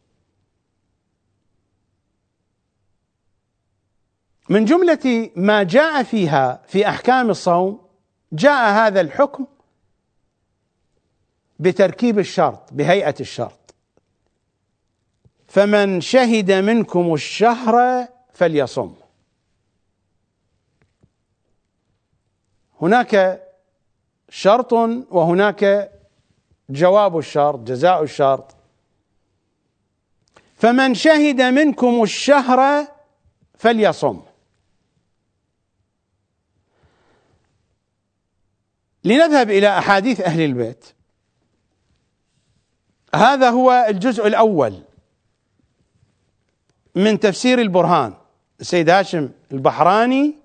من جملة ما جاء فيها في أحكام الصوم، جاء هذا الحكم بتركيب الشرط، بهيئة الشرط: فمن شهد منكم الشهر فليصم. هناك شرط وهناك جواب الشرط، جزاء الشرط. فمن شهد منكم الشهر فليصم. لنذهب إلى أحاديث أهل البيت. هذا هو الجزء الأول من تفسير البرهان السيد هاشم البحراني،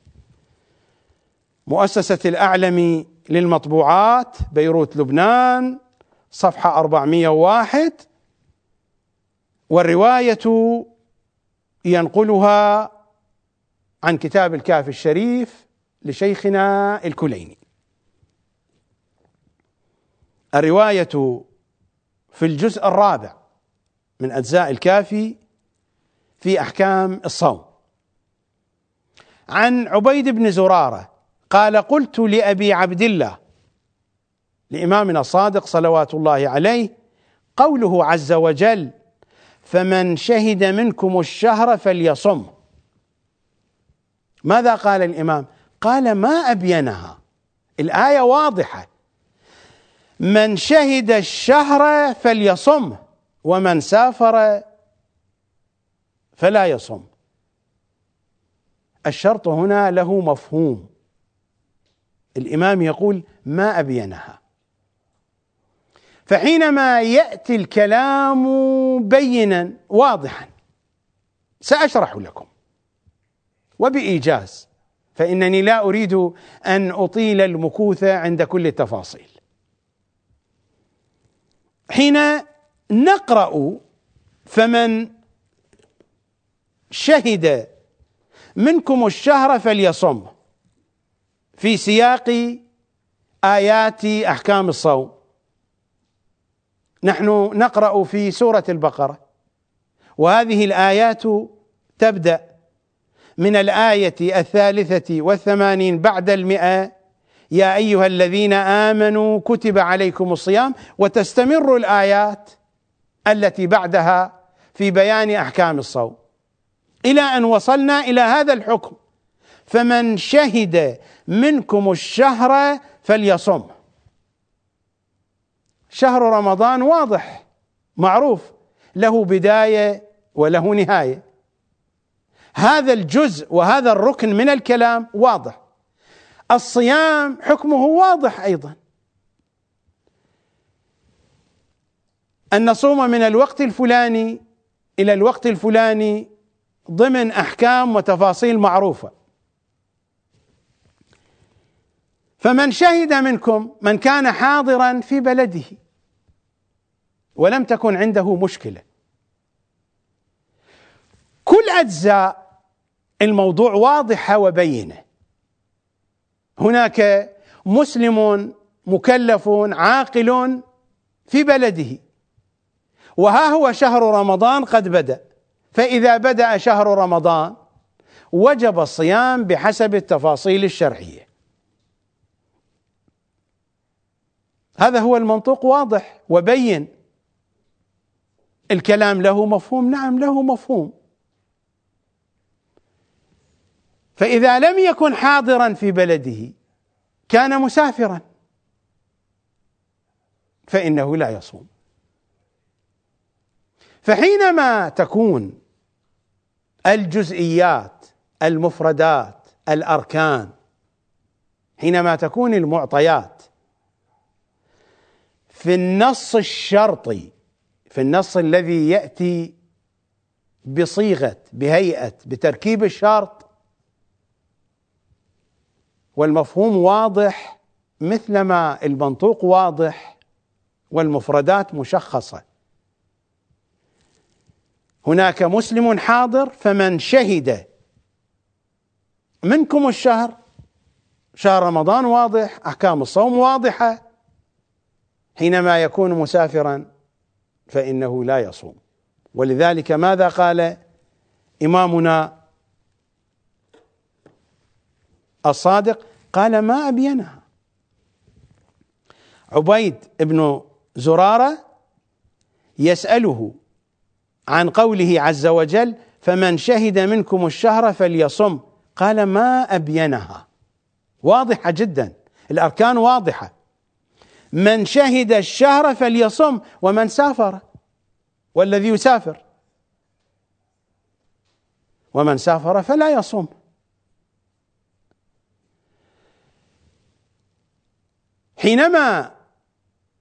مؤسسة الأعلمي للمطبوعات، بيروت لبنان، صفحة 401. والرواية ينقلها عن كتاب الكافي الشريف لشيخنا الكليني. الرواية في الجزء الرابع من أجزاء الكافي في أحكام الصوم، عن عبيد بن زرارة قال: قلت لأبي عبد الله، لإمامنا الصادق صلوات الله عليه، قوله عز وجل: فمن شهد منكم الشهر فليصم، ماذا قال الإمام؟ قال: ما أبينها، الآية واضحة، من شهد الشهر فليصم ومن سافر فلا يصم. الشرط هنا له مفهوم، الإمام يقول ما أبينها. فحينما يأتي الكلام بينا واضحا سأشرح لكم وبإيجاز، فإنني لا أريد أن أطيل المكوث عند كل التفاصيل. حين نقرأ فمن شهد منكم الشهر فليصم في سياق آيات أحكام الصوم، نحن نقرأ في سورة البقرة، وهذه الآيات تبدأ من الآية 83 بعد 100: يا أيها الذين آمنوا كتب عليكم الصيام، وتستمر الآيات التي بعدها في بيان أحكام الصوم، إلى أن وصلنا إلى هذا الحكم: فمن شهد منكم الشهر فليصم. شهر رمضان واضح معروف، له بداية وله نهاية، هذا الجزء وهذا الركن من الكلام واضح. الصيام حكمه واضح أيضا، أن نصوم من الوقت الفلاني إلى الوقت الفلاني ضمن أحكام وتفاصيل معروفة. فمن شهد منكم، من كان حاضرا في بلده ولم تكن عنده مشكلة، كل أجزاء الموضوع واضحة وبينة. هناك مسلم مكلف عاقل في بلده، وها هو شهر رمضان قد بدأ، فإذا بدأ شهر رمضان وجب الصيام بحسب التفاصيل الشرعية. هذا هو المنطق، واضح وبين. الكلام له مفهوم؟ نعم له مفهوم. فإذا لم يكن حاضرا في بلده، كان مسافرا، فإنه لا يصوم. فحينما تكون الجزئيات، المفردات، الأركان، حينما تكون المعطيات في النص الشرطي، في النص الذي يأتي بصيغة، بهيئة، بتركيب الشرط، والمفهوم واضح مثلما المنطوق واضح والمفردات مشخصة. هناك مسلم حاضر، فمن شهد منكم الشهر، شهر رمضان واضح، أحكام الصوم واضحة. حينما يكون مسافرا فإنه لا يصوم. ولذلك ماذا قال إمامنا الصادق؟ قال ما أبينها. عبيد بن زرارة يسأله عن قوله عز وجل: فمن شهد منكم الشهر فليصم، قال ما أبينها، واضحة جدا، الأركان واضحة. من شهد الشهر فليصم ومن سافر، والذي يسافر، ومن سافر فلا يصوم. حينما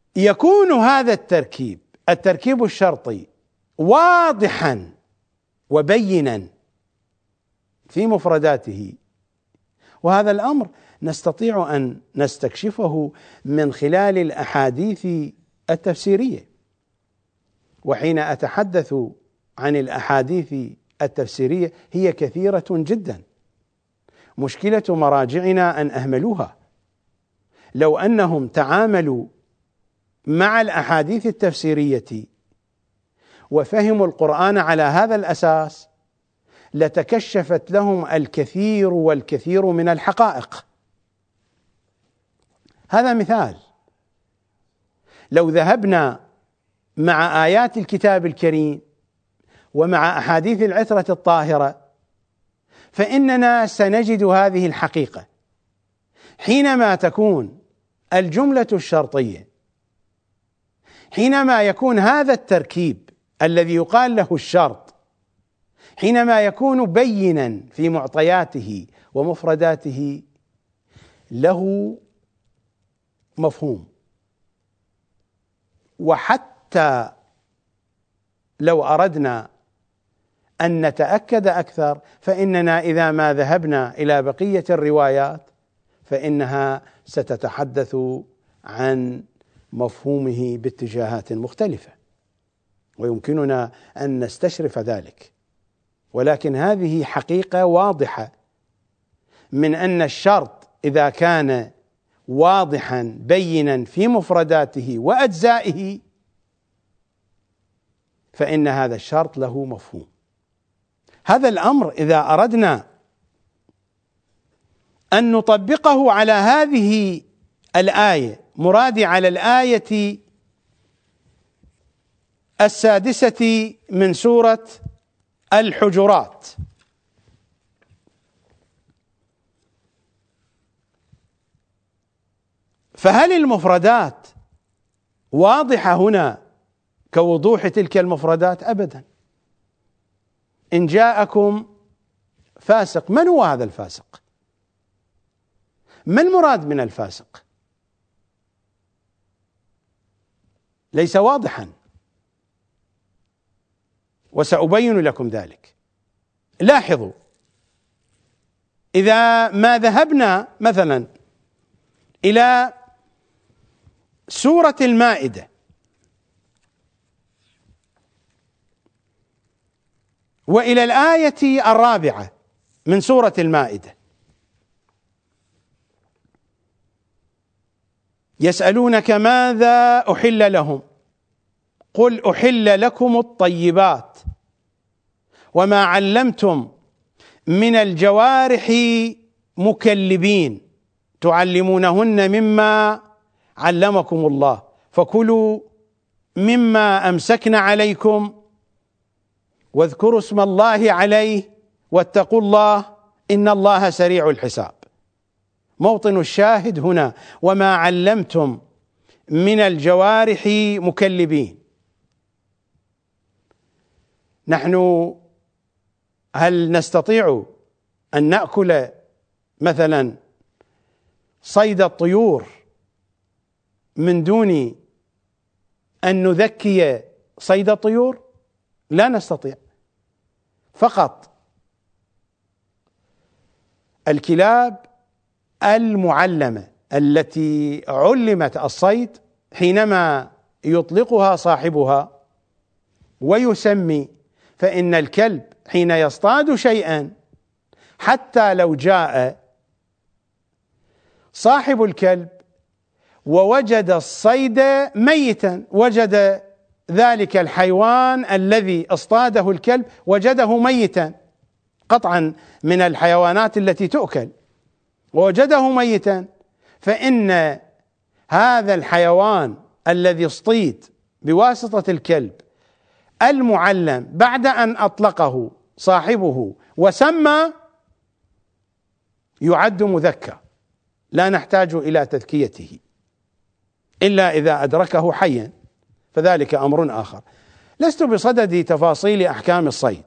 يكون هذا التركيب الشرطي واضحا وبينا في مفرداته. وهذا الأمر نستطيع أن نستكشفه من خلال الأحاديث التفسيرية. وحين أتحدث عن الأحاديث التفسيرية هي كثيرة جدا، مشكلة مراجعنا أن أهملوها. لو أنهم تعاملوا مع الأحاديث التفسيرية وفهموا القرآن على هذا الأساس لتكشفت لهم الكثير والكثير من الحقائق. هذا مثال: لو ذهبنا مع آيات الكتاب الكريم ومع أحاديث العترة الطاهرة فإننا سنجد هذه الحقيقة. حينما تكون الجملة الشرطية، حينما يكون هذا التركيب الذي يقال له الشرط، حينما يكون بينا في معطياته ومفرداته، له مفهوم. وحتى لو أردنا أن نتأكد أكثر فإننا إذا ما ذهبنا إلى بقية الروايات فإنها ستتحدث عن مفهومه باتجاهات مختلفة، ويمكننا أن نستشرف ذلك. ولكن هذه حقيقة واضحة من أن الشرط إذا كان واضحا بينا في مفرداته وأجزائه فإن هذا الشرط له مفهوم. هذا الأمر إذا أردنا أن نطبقه على هذه الآية، مرادي على الآية 6 من سورة الحجرات، فهل المفردات واضحة هنا كوضوح تلك المفردات؟ أبدا. إن جاءكم فاسق، من هو هذا الفاسق؟ ما المراد من الفاسق؟ ليس واضحا، وسأبين لكم ذلك. لاحظوا، إذا ما ذهبنا مثلا إلى سورة المائدة وإلى الآية 4 من سورة المائدة، يسألونك ماذا أحل لهم قل أحل لكم الطيبات وما علمتم من الجوارح مكلبين تعلمونهن مما علمكم الله فكلوا مما أمسكن عليكم واذكروا اسم الله عليه واتقوا الله إن الله سريع الحساب. موطن الشاهد هنا: وما علمتم من الجوارح مكلبين. نحن هل نستطيع أن نأكل مثلا صيد الطيور من دون أن نذكي صيد الطيور؟ لا نستطيع. فقط الكلاب المعلمة التي علمت الصيد حينما يطلقها صاحبها ويسمي، فإن الكلب حين يصطاد شيئا حتى لو جاء صاحب الكلب ووجد الصيد ميتا، وجد ذلك الحيوان الذي اصطاده الكلب وجده ميتا، قطعا من الحيوانات التي تؤكل، ووجده ميتا، فإن هذا الحيوان الذي اصطيد بواسطة الكلب المعلم بعد أن أطلقه صاحبه وسمى يعد مذكى، لا نحتاج إلى تذكيته إلا إذا أدركه حيا، فذلك أمر آخر. لست بصدد تفاصيل أحكام الصيد،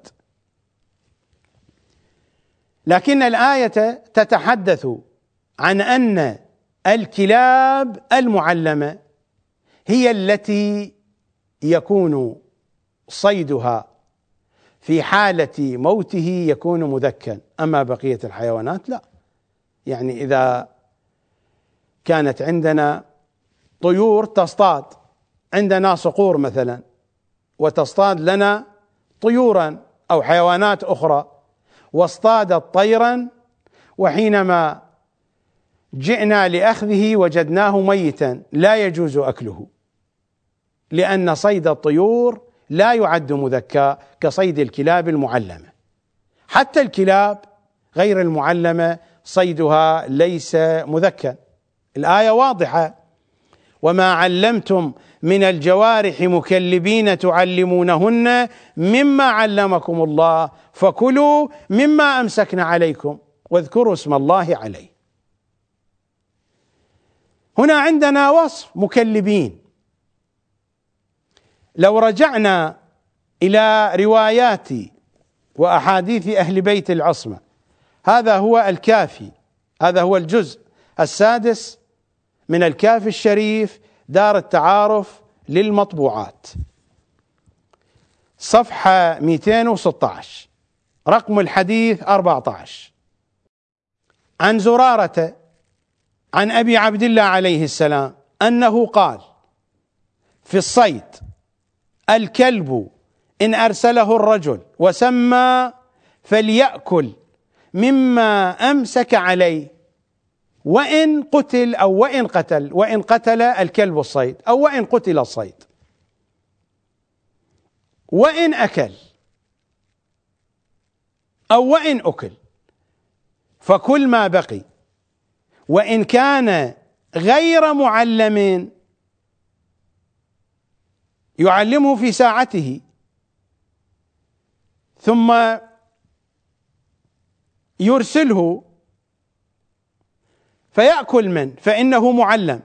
لكن الآية تتحدث عن أن الكلاب المعلمة هي التي يكون صيدها في حالة موته يكون مذكا، أما بقية الحيوانات لا. يعني إذا كانت عندنا طيور تصطاد، عندنا صقور مثلا وتصطاد لنا طيورا أو حيوانات أخرى، واصطادت طيرا، وحينما جئنا لأخذه وجدناه ميتا، لا يجوز أكله، لأن صيد الطيور لا يعد مذكى كصيد الكلاب المعلمة. حتى الكلاب غير المعلمة صيدها ليس مذكى. الآية واضحة: وما علمتم من الجوارح مكلبين تعلمونهن مما علمكم الله فكلوا مما أمسكن عليكم واذكروا اسم الله عليه. هنا عندنا وصف مكلبين. لو رجعنا إلى روايات وأحاديث أهل بيت العصمة، هذا هو الكافي، هذا هو الجزء السادس من الكافي الشريف دار التعارف للمطبوعات، صفحة 216، رقم الحديث 14، عن زرارة عن أبي عبد الله عليه السلام أنه قال في الصيد: الكلب إن أرسله الرجل وسمى فليأكل مما أمسك عليه، وإن قتل أو وإن قتل، وإن قتل الكلب الصيد أو وإن قتل الصيد، وإن أكل أو وإن أكل، فكل ما بقي، وإن كان غير معلم يعلمه في ساعته ثم يرسله فيأكل منه فإنه معلم.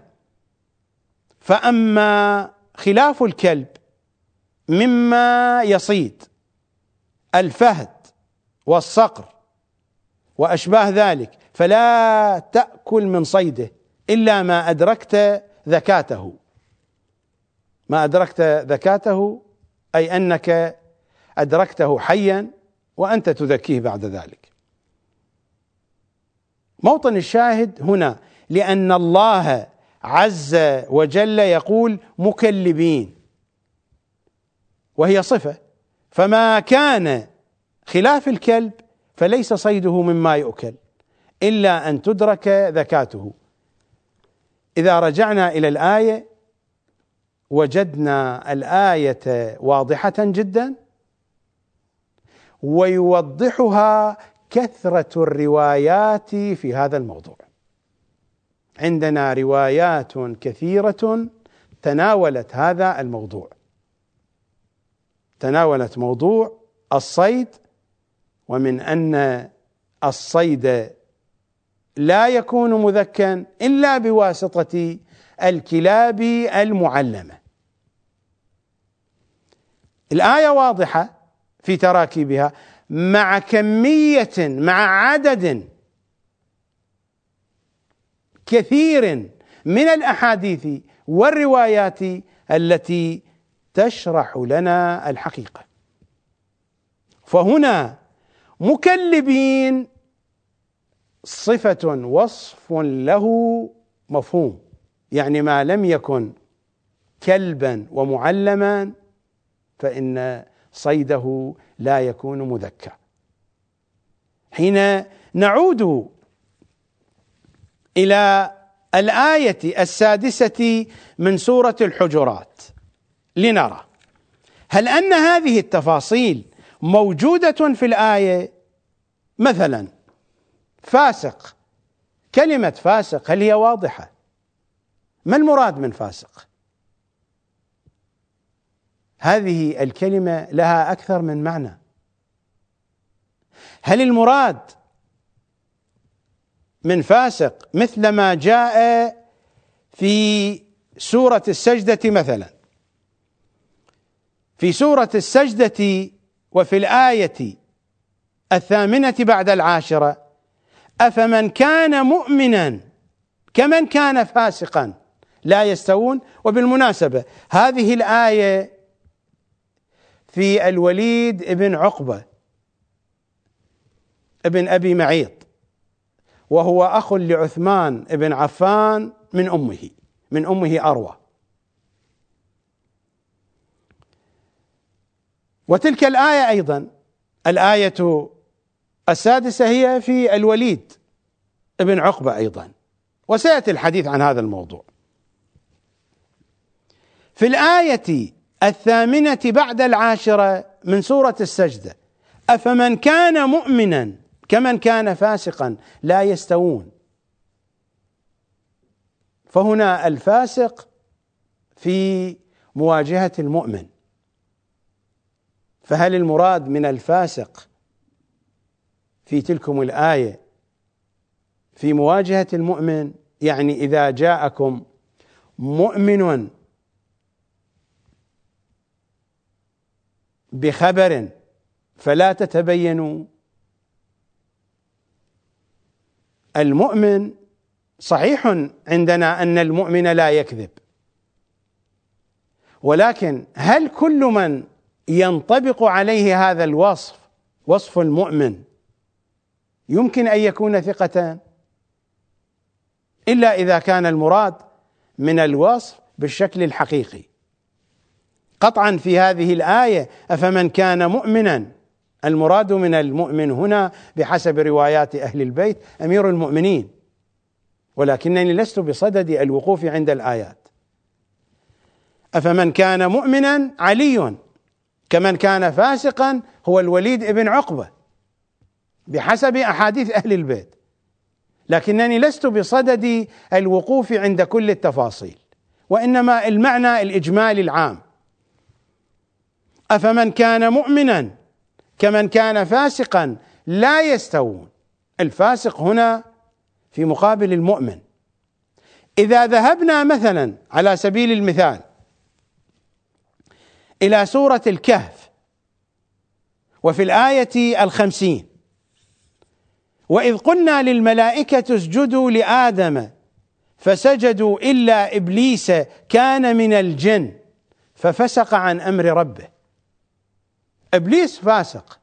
فأما خلاف الكلب مما يصيد، الفهد والصقر وأشباه ذلك، فلا تأكل من صيده إلا ما أدركت ذكاته. ما أدركت ذكاته أي أنك أدركته حيا وأنت تذكيه بعد ذلك. موطن الشاهد هنا لأن الله عز وجل يقول مكلبين، وهي صفة، فما كان خلاف الكلب فليس صيده مما يؤكل إلا أن تدرك ذكاته. إذا رجعنا إلى الآية وجدنا الآية واضحة جدا، ويوضحها كثرة الروايات في هذا الموضوع. عندنا روايات كثيرة تناولت هذا الموضوع، تناولت موضوع الصيد، ومن أن الصيد لا يكون مذكا إلا بواسطة الكلاب المعلمة. الآية واضحة في تراكيبها، مع كمية، مع عدد كثير من الأحاديث والروايات التي تشرح لنا الحقيقة. فهنا مكلبين صفة وصف له مفهوم، يعني ما لم يكن كلبا ومعلما فإن صيده لا يكون مذكى. حين نعود إلى الآية السادسة من سورة الحجرات لنرى هل أن هذه التفاصيل موجودة في الآية. مثلا فاسق، كلمة فاسق هل هي واضحة؟ ما المراد من فاسق؟ هذه الكلمة لها أكثر من معنى. هل المراد من فاسق مثل ما جاء في سورة السجدة مثلا؟ في سورة السجدة وفي الآية 8 بعد 10: أفمن كان مؤمنا كمن كان فاسقا لا يستوون. وبالمناسبة هذه الآية في الوليد ابن عقبة ابن أبي معيط، وهو أخ لعثمان ابن عفان من أمه أروى. وتلك الآية أيضا، الآية السادسة، هي في الوليد ابن عقبة أيضا، وسيأتي الحديث عن هذا الموضوع. في الآية 8 بعد 10 من سورة السجدة: أفمن كان مؤمنا كمن كان فاسقا لا يستوون. فهنا الفاسق في مواجهة المؤمن، فهل المراد من الفاسق في تلكم الآية في مواجهة المؤمن؟ يعني إذا جاءكم مؤمن بخبر فلا تتبينوا. المؤمن صحيح عندنا أن المؤمن لا يكذب، ولكن هل كل من ينطبق عليه هذا الوصف، وصف المؤمن، يمكن أن يكون ثقة؟ إلا إذا كان المراد من الوصف بالشكل الحقيقي. قطعا في هذه الآية أفمن كان مؤمنا، المراد من المؤمن هنا بحسب روايات أهل البيت أمير المؤمنين، ولكنني لست بصدد الوقوف عند الآيات. أفمن كان مؤمنا علي، كمن كان فاسقا هو الوليد ابن عقبة بحسب أحاديث أهل البيت، لكنني لست بصدد الوقوف عند كل التفاصيل، وإنما المعنى الإجمالي العام: أفمن كان مؤمنا كمن كان فاسقا لا يستوون. الفاسق هنا في مقابل المؤمن. إذا ذهبنا مثلا على سبيل المثال إلى سورة الكهف، وفي الآية 50: وإذ قلنا للملائكة اسجدوا لآدم فسجدوا إلا إبليس كان من الجن ففسق عن أمر ربه. إبليس فاسق،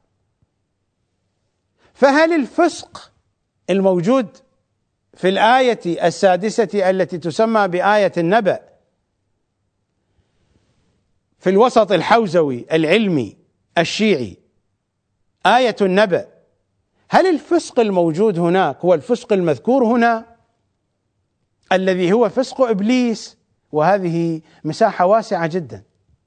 فهل الفسق الموجود في الآية 6 التي تسمى بآية النبأ في الوسط الحوزوي العلمي الشيعي، آية النبأ، هل الفسق الموجود هناك هو الفسق المذكور هنا الذي هو فسق إبليس؟ وهذه مساحة واسعة جدا.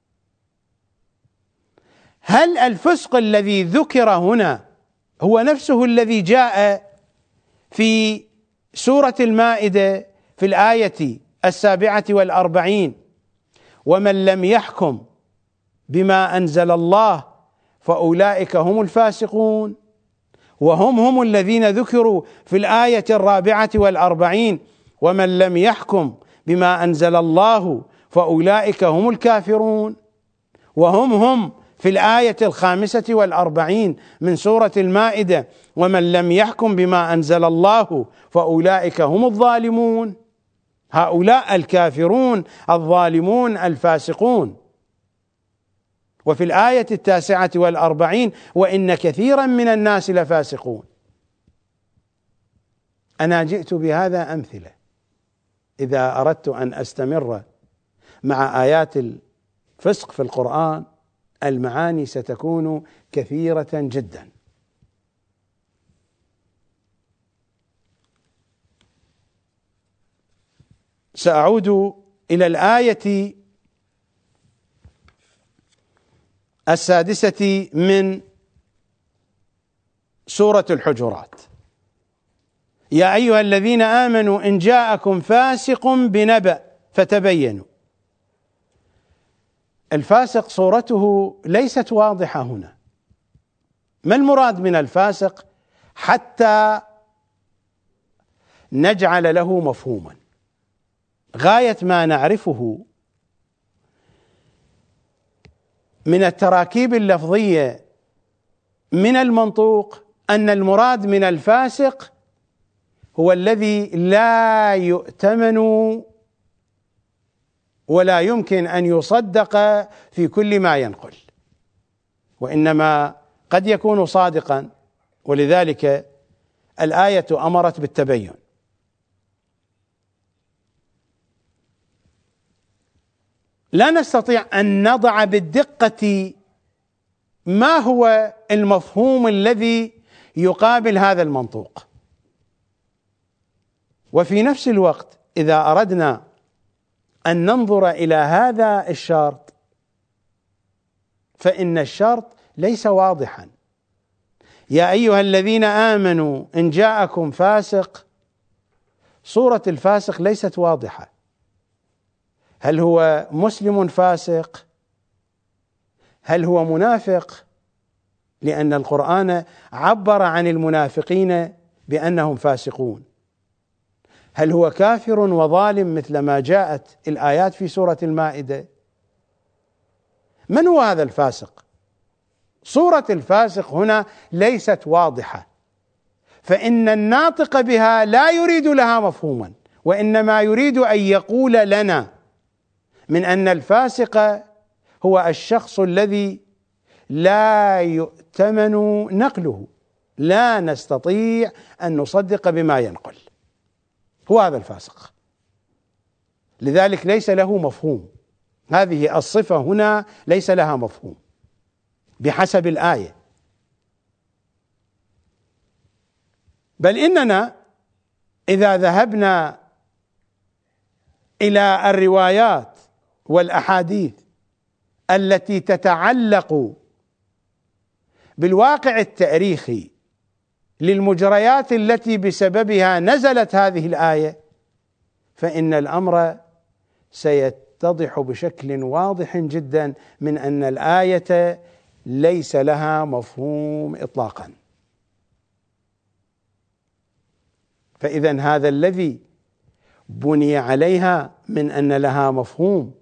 هل الفسق الذي ذكر هنا هو نفسه الذي جاء في سورة المائدة في الآية 47: ومن لم يحكم بما أنزل الله فأولئك هم الفاسقون، وهم الذين ذكروا في الآية 44: ومن لم يحكم بما أنزل الله فأولئك هم الكافرون، وهم في الآية 45 من سورة المائدة: ومن لم يحكم بما أنزل الله فأولئك هم الظالمون. هؤلاء الكافرون الظالمون الفاسقون. وفي الآية 49: وإن كثيرا من الناس لفاسقون. أنا جئت بهذا أمثلة، إذا أردت أن أستمر مع آيات الفسق في القرآن المعاني ستكون كثيرة جدا. سأعود إلى الآية 6 من سورة الحجرات: يا أيها الذين آمنوا إن جاءكم فاسق بنبأ فتبينوا. الفاسق صورته ليست واضحة هنا. ما المراد من الفاسق حتى نجعل له مفهوما؟ غاية ما نعرفه من التراكيب اللفظية من المنطوق أن المراد من الفاسق هو الذي لا يؤتمن ولا يمكن أن يصدق في كل ما ينقل. وإنما قد يكون صادقا، ولذلك الآية أمرت بالتبين. لا نستطيع أن نضع بالدقة ما هو المفهوم الذي يقابل هذا المنطوق، وفي نفس الوقت إذا أردنا أن ننظر إلى هذا الشرط فإن الشرط ليس واضحا. يا أيها الذين آمنوا إن جاءكم فاسق، صورة الفاسق ليست واضحة. هل هو مسلم فاسق؟ هل هو منافق؟ لأن القرآن عبر عن المنافقين بأنهم فاسقون. هل هو كافر وظالم مثل ما جاءت الآيات في سورة المائدة؟ من هو هذا الفاسق؟ صورة الفاسق هنا ليست واضحة، فإن الناطق بها لا يريد لها مفهوما، وإنما يريد أن يقول لنا من أن الفاسق هو الشخص الذي لا يؤتمن نقله، لا نستطيع أن نصدق بما ينقل، هو هذا الفاسق. لذلك ليس له مفهوم، هذه الصفة هنا ليس لها مفهوم بحسب الآية. بل إننا إذا ذهبنا إلى الروايات والأحاديث التي تتعلق بالواقع التاريخي للمجريات التي بسببها نزلت هذه الآية، فإن الأمر سيتضح بشكل واضح جدا من أن الآية ليس لها مفهوم إطلاقا. فإذا هذا الذي بني عليها من أن لها مفهوم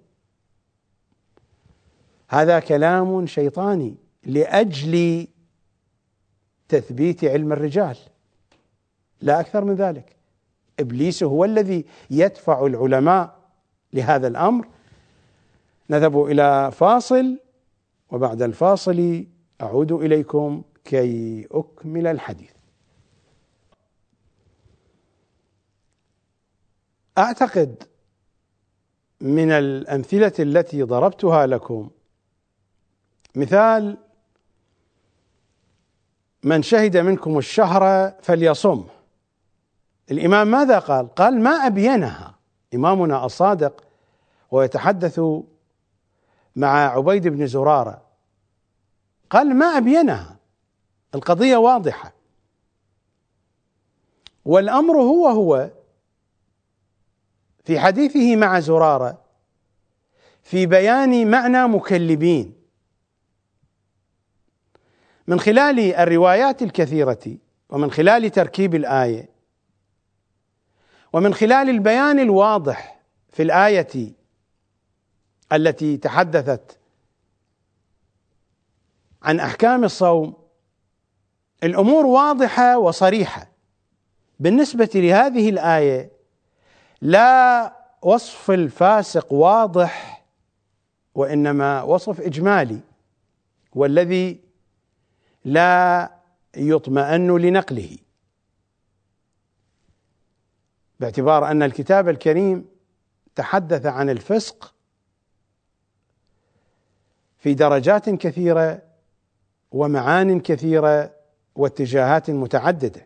هذا كلام شيطاني لأجل تثبيت علم الرجال، لا أكثر من ذلك. إبليس هو الذي يدفع العلماء لهذا الأمر. نذهب إلى فاصل، وبعد الفاصل أعود إليكم كي أكمل الحديث. أعتقد من الأمثلة التي ضربتها لكم مثال من شهد منكم الشهر فليصم. الإمام ماذا قال؟ قال ما أبينها. إمامنا الصادق ويتحدث مع عبيد بن زرارة قال ما أبينها، القضية واضحة. والأمر هو في حديثه مع زرارة في بيان معنى مكلبين من خلال الروايات الكثيرة، ومن خلال تركيب الآية، ومن خلال البيان الواضح في الآية التي تحدثت عن أحكام الصوم. الأمور واضحة وصريحة. بالنسبة لهذه الآية لا وصف الفاسق واضح، وإنما وصف إجمالي، والذي لا يطمئن لنقله، باعتبار أن الكتاب الكريم تحدث عن الفسق في درجات كثيرة ومعان كثيرة واتجاهات متعددة.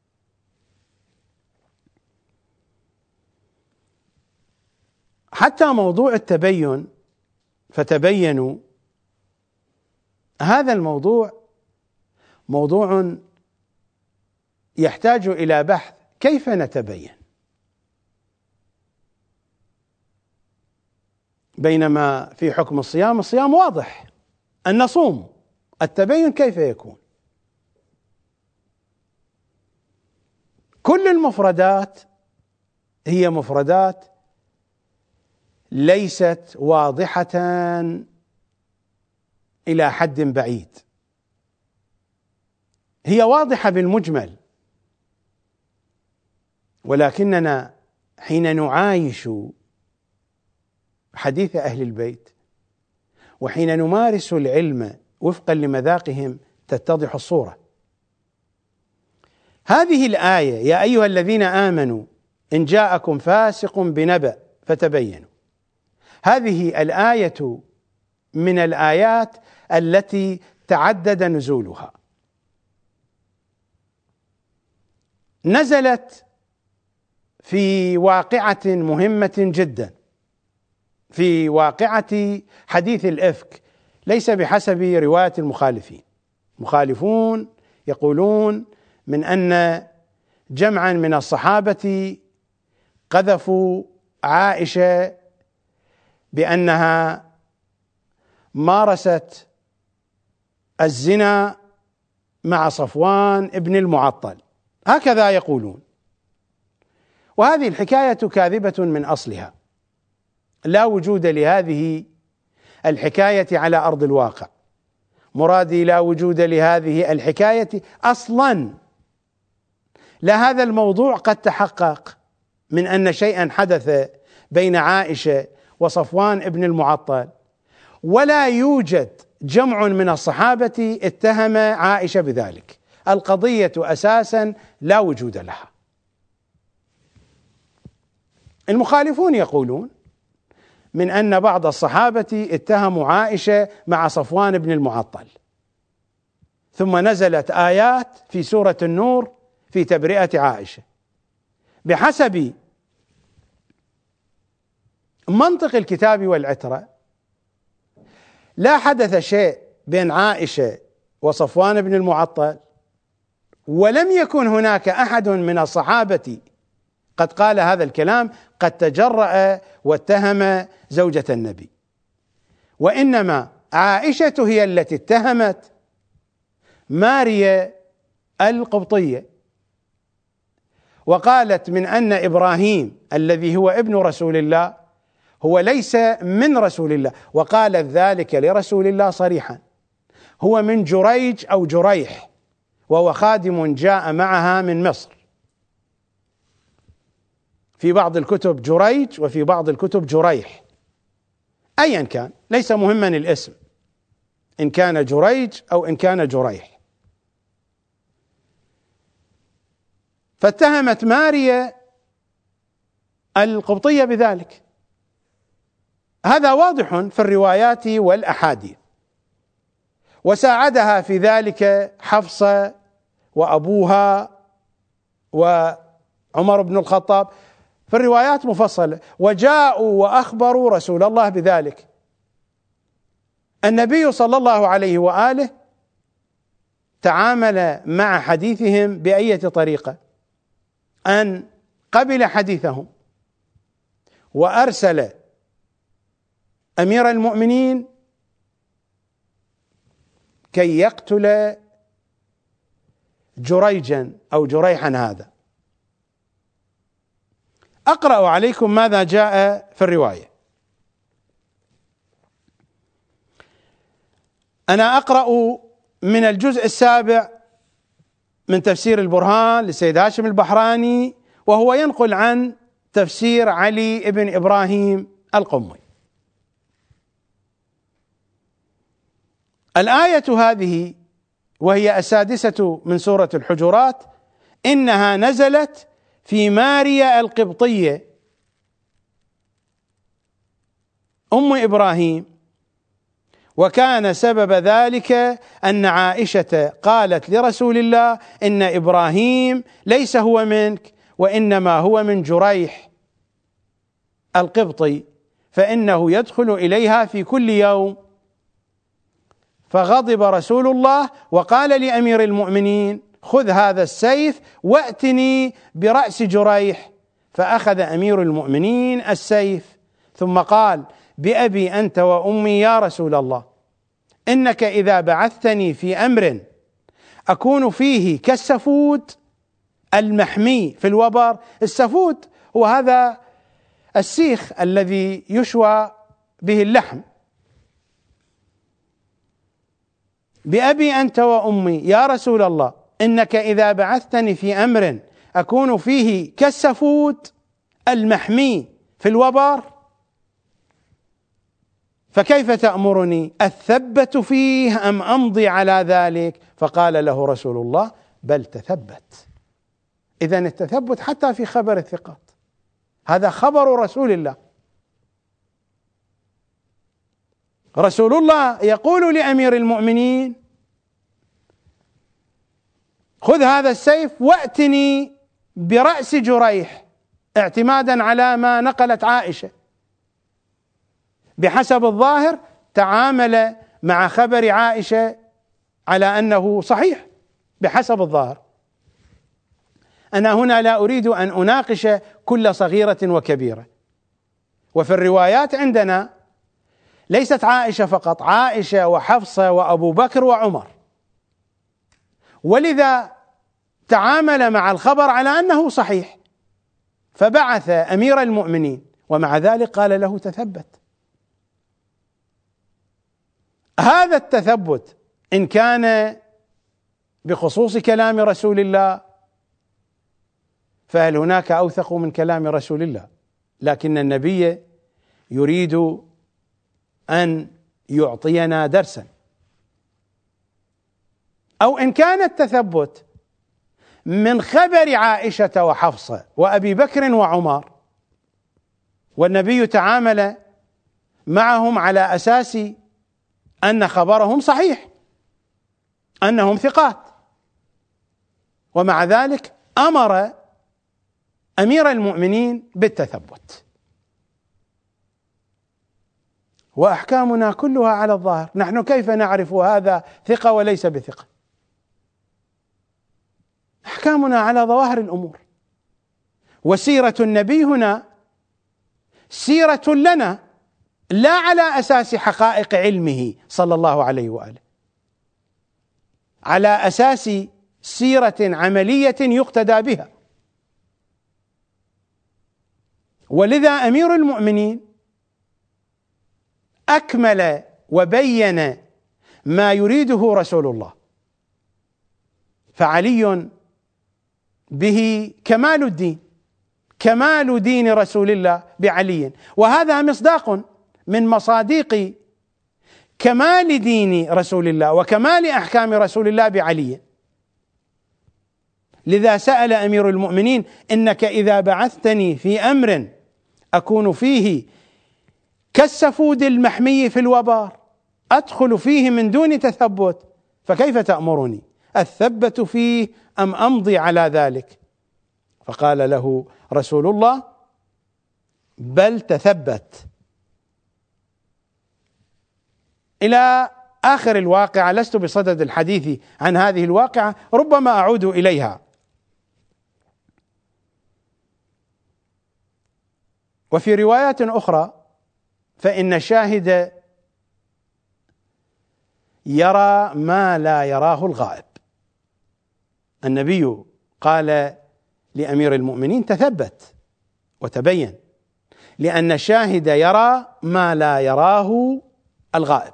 حتى موضوع التبين، فتبينوا، هذا الموضوع موضوع يحتاج إلى بحث. كيف نتبين؟ بينما في حكم الصيام واضح أن نصوم، التبين كيف يكون؟ كل المفردات هي مفردات ليست واضحة إلى حد بعيد، هي واضحة بالمجمل، ولكننا حين نعايش حديث أهل البيت، وحين نمارس العلم وفقا لمذاقهم تتضح الصورة. هذه الآية يا أيها الذين آمنوا إن جاءكم فاسق بنبأ فتبينوا، هذه الآية من الآيات التي تعدد نزولها. نزلت في واقعة مهمة جدا، في واقعة حديث الإفك، ليس بحسب رواية المخالفين. مخالفون يقولون من أن جمعا من الصحابة قذفوا عائشة بأنها مارست الزنا مع صفوان ابن المعطل، هكذا يقولون. وهذه الحكاية كاذبة من أصلها، لا وجود لهذه الحكاية على أرض الواقع. مرادي لا وجود لهذه الحكاية أصلا، لا هذا الموضوع قد تحقق من أن شيئا حدث بين عائشة وصفوان ابن المعطل، ولا يوجد جمع من الصحابة اتهم عائشة بذلك. القضية أساسا لا وجود لها. المخالفون يقولون من أن بعض الصحابة اتهموا عائشة مع صفوان بن المعطل، ثم نزلت آيات في سورة النور في تبرئة عائشة. بحسب منطق الكتاب والعترة لا حدث شيء بين عائشة وصفوان بن المعطل، ولم يكن هناك أحد من الصحابة قد قال هذا الكلام، قد تجرأ واتهم زوجة النبي. وإنما عائشة هي التي اتهمت ماريا القبطية، وقالت من أن إبراهيم الذي هو ابن رسول الله هو ليس من رسول الله، وقالت ذلك لرسول الله صريحا، هو من جريج أو جريح، وهو خادم جاء معها من مصر. في بعض الكتب جريج وفي بعض الكتب جريح، أيا كان ليس مهما الاسم، إن كان جريج أو إن كان جريح. فاتهمت ماريا القبطية بذلك، هذا واضح في الروايات والأحاديث، وساعدها في ذلك حفصة وأبوها وعمر بن الخطاب في الروايات مفصلة، وجاءوا وأخبروا رسول الله بذلك. النبي صلى الله عليه وآله تعامل مع حديثهم بأية طريقة، أن قبل حديثهم وأرسل أمير المؤمنين كي يقتل جريجا أو جريحا هذا. أقرأ عليكم ماذا جاء في الرواية. أنا أقرأ من الجزء 7 من تفسير البرهان للسيد هاشم البحراني، وهو ينقل عن تفسير علي بن إبراهيم القمي. الآية هذه وهي 6 من سورة الحجرات إنها نزلت في ماريا القبطية أم إبراهيم، وكان سبب ذلك أن عائشة قالت لرسول الله إن إبراهيم ليس هو منك وإنما هو من جريح القبطي، فإنه يدخل إليها في كل يوم. فغضب رسول الله وقال لأمير المؤمنين خذ هذا السيف وأتني برأس جريح، فأخذ أمير المؤمنين السيف ثم قال بأبي أنت وأمي يا رسول الله، إنك إذا بعثتني في أمر أكون فيه كالسفود المحمي في الوبر. السفود هو هذا السيخ الذي يشوى به اللحم. بأبي أنت وأمي يا رسول الله، إنك إذا بعثتني في أمر أكون فيه كالسفود المحمي في الوبر، فكيف تأمرني أثبت فيه أم أمضي على ذلك؟ فقال له رسول الله: بل تثبت. إذن التثبت حتى في خبر الثقات، هذا خبر رسول الله. رسول الله يقول لأمير المؤمنين: خذ هذا السيف وأتني برأس جريح، اعتمادا على ما نقلت عائشة. بحسب الظاهر تعامل مع خبر عائشة على أنه صحيح بحسب الظاهر. أنا هنا لا أريد أن أناقش كل صغيرة وكبيرة، وفي الروايات عندنا ليست عائشة فقط، عائشة وحفصة وأبو بكر وعمر، ولذا تعامل مع الخبر على أنه صحيح، فبعث أمير المؤمنين ومع ذلك قال له: تثبت. هذا التثبت إن كان بخصوص كلام رسول الله فهل هناك أوثق من كلام رسول الله؟ لكن النبي يريد أن يعطينا درسا. أو إن كان التثبت من خبر عائشة وحفصة وأبي بكر وعمر، والنبي تعامل معهم على أساس أن خبرهم صحيح، أنهم ثقات، ومع ذلك أمر أمير المؤمنين بالتثبت. وأحكامنا كلها على الظاهر، نحن كيف نعرف هذا ثقة وليس بثقة؟ أحكامنا على ظواهر الأمور، وسيرة النبي هنا سيرة لنا لا على أساس حقائق علمه صلى الله عليه وآله، على أساس سيرة عملية يقتدى بها. ولذا أمير المؤمنين أكمل وبين ما يريده رسول الله، فعلي به كمال الدين، كمال دين رسول الله بعلي، وهذا مصداق من مصادق كمال دين رسول الله وكمال أحكام رسول الله بعلي. لذا سأل أمير المؤمنين: إنك إذا بعثتني في أمر أكون فيه كالسفود المحمي في الوبار، أدخل فيه من دون تثبت، فكيف تأمرني أثبت فيه أم أمضي على ذلك؟ فقال له رسول الله: بل تثبت. إلى آخر الواقعة. لست بصدد الحديث عن هذه الواقعة، ربما أعود إليها. وفي روايات أخرى فإن الشاهد يرى ما لا يراه الغائب. النبي قال لأمير المؤمنين: تثبت وتبين، لأن الشاهد يرى ما لا يراه الغائب.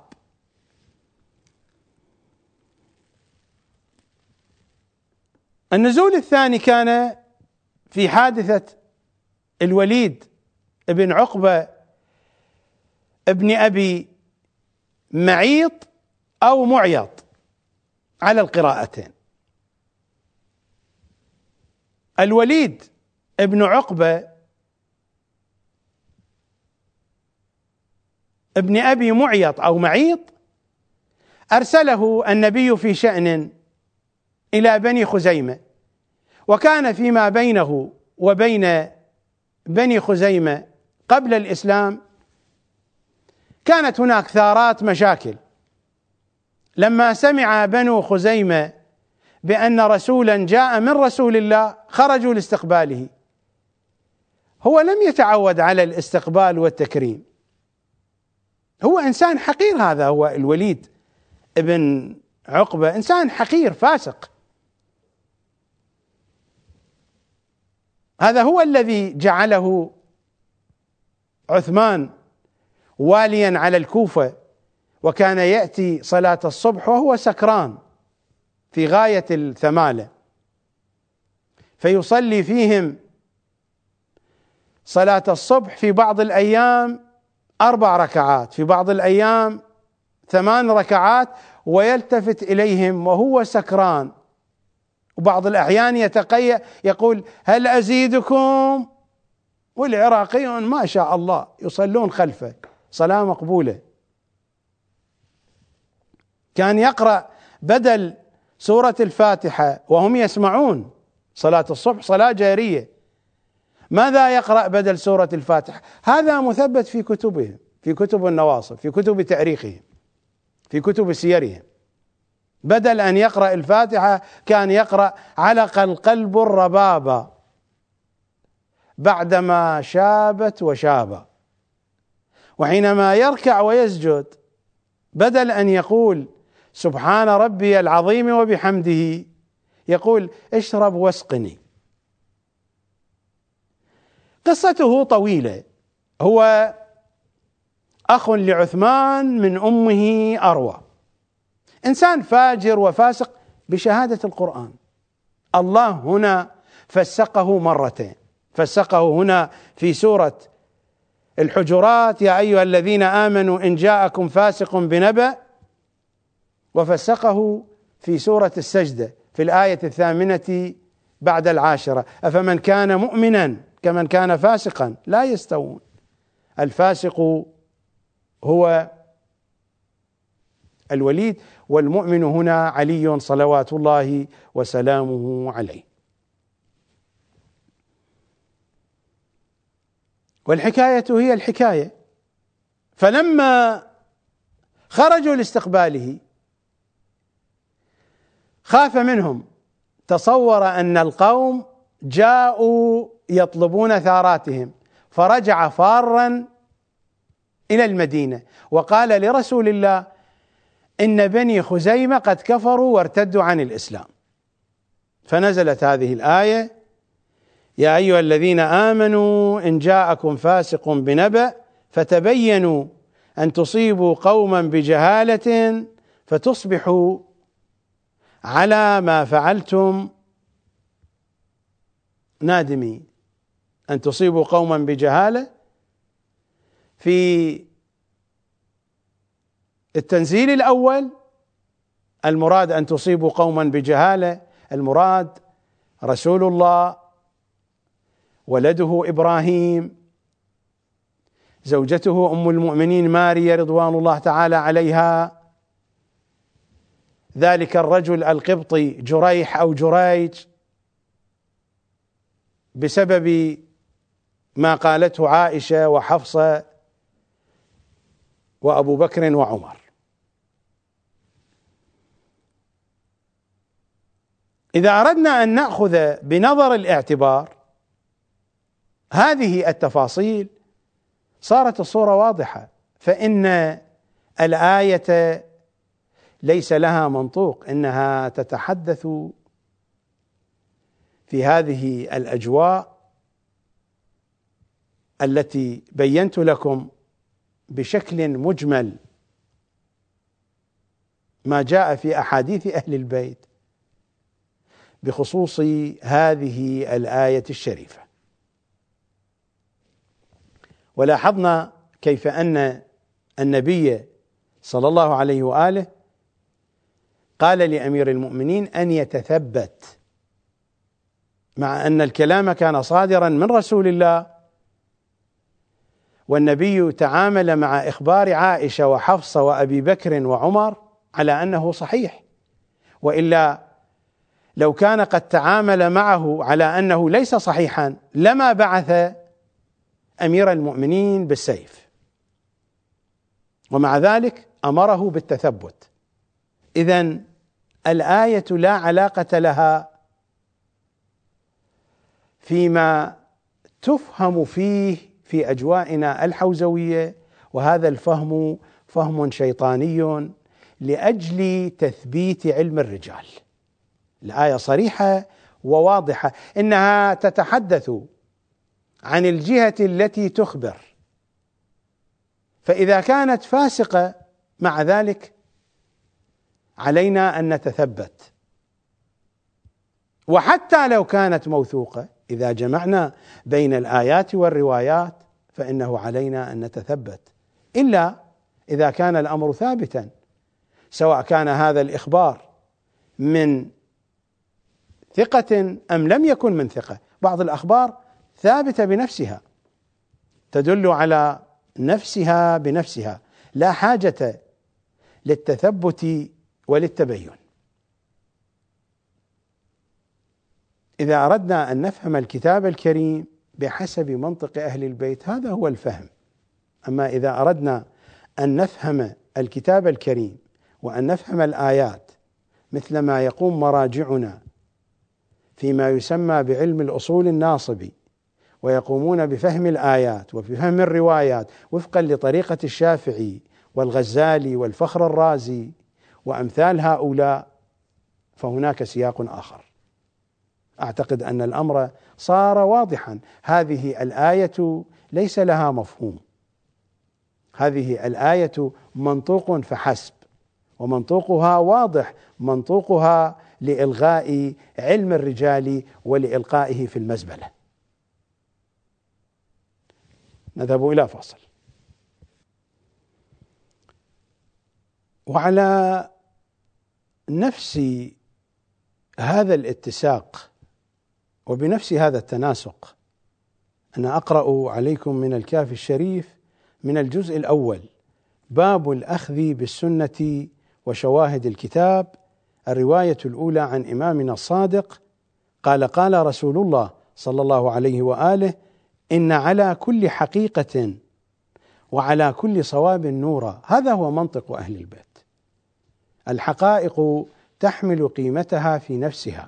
النزول الثاني كان في حادثة الوليد ابن عقبة ابن أبي معيط أو معيط على القراءتين. الوليد ابن عقبة ابن أبي معيط أو معيط أرسله النبي في شأن إلى بني خزيمة، وكان فيما بينه وبين بني خزيمة قبل الإسلام كانت هناك ثارات مشاكل. لما سمع بنو خزيمة بأن رسولا جاء من رسول الله خرجوا لاستقباله. هو لم يتعود على الاستقبال والتكريم، هو إنسان حقير، هذا هو الوليد ابن عقبة، إنسان حقير فاسق. هذا هو الذي جعله عثمان واليا على الكوفة، وكان يأتي صلاة الصبح وهو سكران في غاية الثمالة، فيصلي فيهم صلاة الصبح في بعض الأيام 4 ركعات، في بعض الأيام 8 ركعات، ويلتفت إليهم وهو سكران، وبعض الأحيان يتقيأ يقول هل أزيدكم، والعراقيون ما شاء الله يصلون خلفه صلاة مقبولة. كان يقرأ بدل سورة الفاتحة وهم يسمعون، صلاة الصبح صلاة جارية، ماذا يقرأ بدل سورة الفاتحة؟ هذا مثبت في كتبهم، في كتب النواصب، في كتب تاريخهم، في كتب سيرهم. بدل أن يقرأ الفاتحة كان يقرأ علق القلب الربابة بعدما شابت وشاب. وحينما يركع ويسجد بدل أن يقول سبحان ربي العظيم وبحمده يقول اشرب واسقني. قصته طويلة. هو أخ لعثمان من أمه أروى، إنسان فاجر وفاسق بشهادة القرآن. الله هنا فسقه مرتين، فسقه هنا في سورة الحجرات يا أيها الذين آمنوا إن جاءكم فاسق بنبأ، وفسقه في سورة السجدة في الآية 8 بعد 10 أفمن كان مؤمنا كمن كان فاسقا لا يستوون. الفاسق هو الوليد، والمؤمن هنا علي صلوات الله وسلامه عليه. والحكاية هي الحكاية. فلما خرجوا لاستقباله خاف منهم، تصور أن القوم جاءوا يطلبون ثاراتهم، فرجع فارا إلى المدينة وقال لرسول الله إن بني خزيمة قد كفروا وارتدوا عن الإسلام. فنزلت هذه الآية يا أيها الذين آمنوا إن جاءكم فاسق بنبأ فتبينوا أن تصيبوا قوما بجهالة فتصبحوا على ما فعلتم نادمين. أن تصيبوا قوما بجهالة في التنزيل الأول المراد أن تصيبوا قوما بجهالة، المراد رسول الله، ولده إبراهيم، زوجته أم المؤمنين ماريا رضوان الله تعالى عليها، ذلك الرجل القبطي جريح أو جريج بسبب ما قالته عائشة وحفصة وأبو بكر وعمر. إذا أردنا أن نأخذ بنظر الاعتبار هذه التفاصيل صارت الصورة واضحة، فإن الآية ليس لها منطوق، إنها تتحدث في هذه الأجواء التي بينت لكم بشكل مجمل ما جاء في أحاديث أهل البيت بخصوص هذه الآية الشريفة. ولاحظنا كيف أن النبي صلى الله عليه وآله قال لأمير المؤمنين أن يتثبت، مع أن الكلام كان صادرا من رسول الله، والنبي تعامل مع إخبار عائشة وحفصة وأبي بكر وعمر على أنه صحيح، وإلا لو كان قد تعامل معه على أنه ليس صحيحا لما بعث أمير المؤمنين بالسيف، ومع ذلك أمره بالتثبت. إذن الآية لا علاقة لها فيما تفهم فيه في أجوائنا الحوزوية، وهذا الفهم فهم شيطاني لأجل تثبيت علم الرجال. الآية صريحة وواضحة، إنها تتحدث عن الجهة التي تخبر، فإذا كانت فاسقة مع ذلك علينا أن نتثبت، وحتى لو كانت موثوقة إذا جمعنا بين الآيات والروايات فإنه علينا أن نتثبت، إلا إذا كان الأمر ثابتا، سواء كان هذا الإخبار من ثقة أم لم يكن من ثقة. بعض الأخبار ثابتة بنفسها، تدل على نفسها بنفسها، لا حاجة للتثبت وللتبين. إذا أردنا أن نفهم الكتاب الكريم بحسب منطق أهل البيت هذا هو الفهم. أما إذا أردنا أن نفهم الكتاب الكريم وأن نفهم الآيات مثل ما يقوم مراجعنا فيما يسمى بعلم الأصول الناصبي، ويقومون بفهم الآيات وبفهم الروايات وفقا لطريقة الشافعي والغزالي والفخر الرازي وأمثال هؤلاء، فهناك سياق آخر. أعتقد أن الأمر صار واضحا. هذه الآية ليس لها مفهوم، هذه الآية منطوق فحسب، ومنطوقها واضح، منطوقها لإلغاء علم الرجال ولإلقائه في المزبلة. نذهب إلى فاصل. وعلى نفس هذا الاتساق وبنفس هذا التناسق أنا أقرأ عليكم من الكافي الشريف من الجزء الأول، باب الأخذ بالسنة وشواهد الكتاب، الرواية الأولى عن إمامنا الصادق قال: قال رسول الله صلى الله عليه وآله: إن على كل حقيقة وعلى كل صواب نورا. هذا هو منطق أهل البيت. الحقائق تحمل قيمتها في نفسها،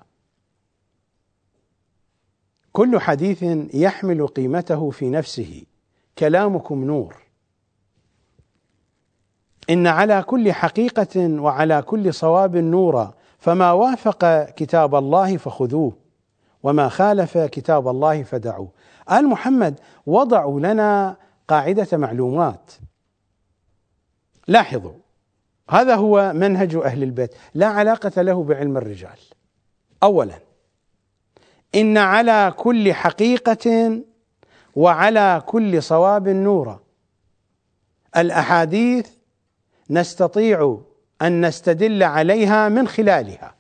كل حديث يحمل قيمته في نفسه. كلامكم نور. إن على كل حقيقة وعلى كل صواب نورا، فما وافق كتاب الله فخذوه وما خالف كتاب الله فدعوه. آل محمد وضعوا لنا قاعدة معلومات. لاحظوا، هذا هو منهج أهل البيت، لا علاقة له بعلم الرجال. أولا، إن على كل حقيقة وعلى كل صواب نورا. الأحاديث نستطيع أن نستدل عليها من خلالها،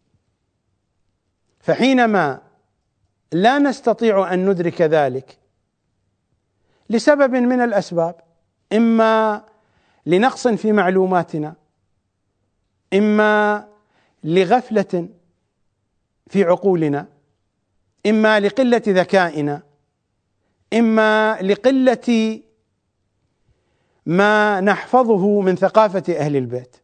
فحينما لا نستطيع أن ندرك ذلك لسبب من الأسباب، إما لنقص في معلوماتنا، إما لغفلة في عقولنا، إما لقلة ذكائنا، إما لقلة ما نحفظه من ثقافة أهل البيت،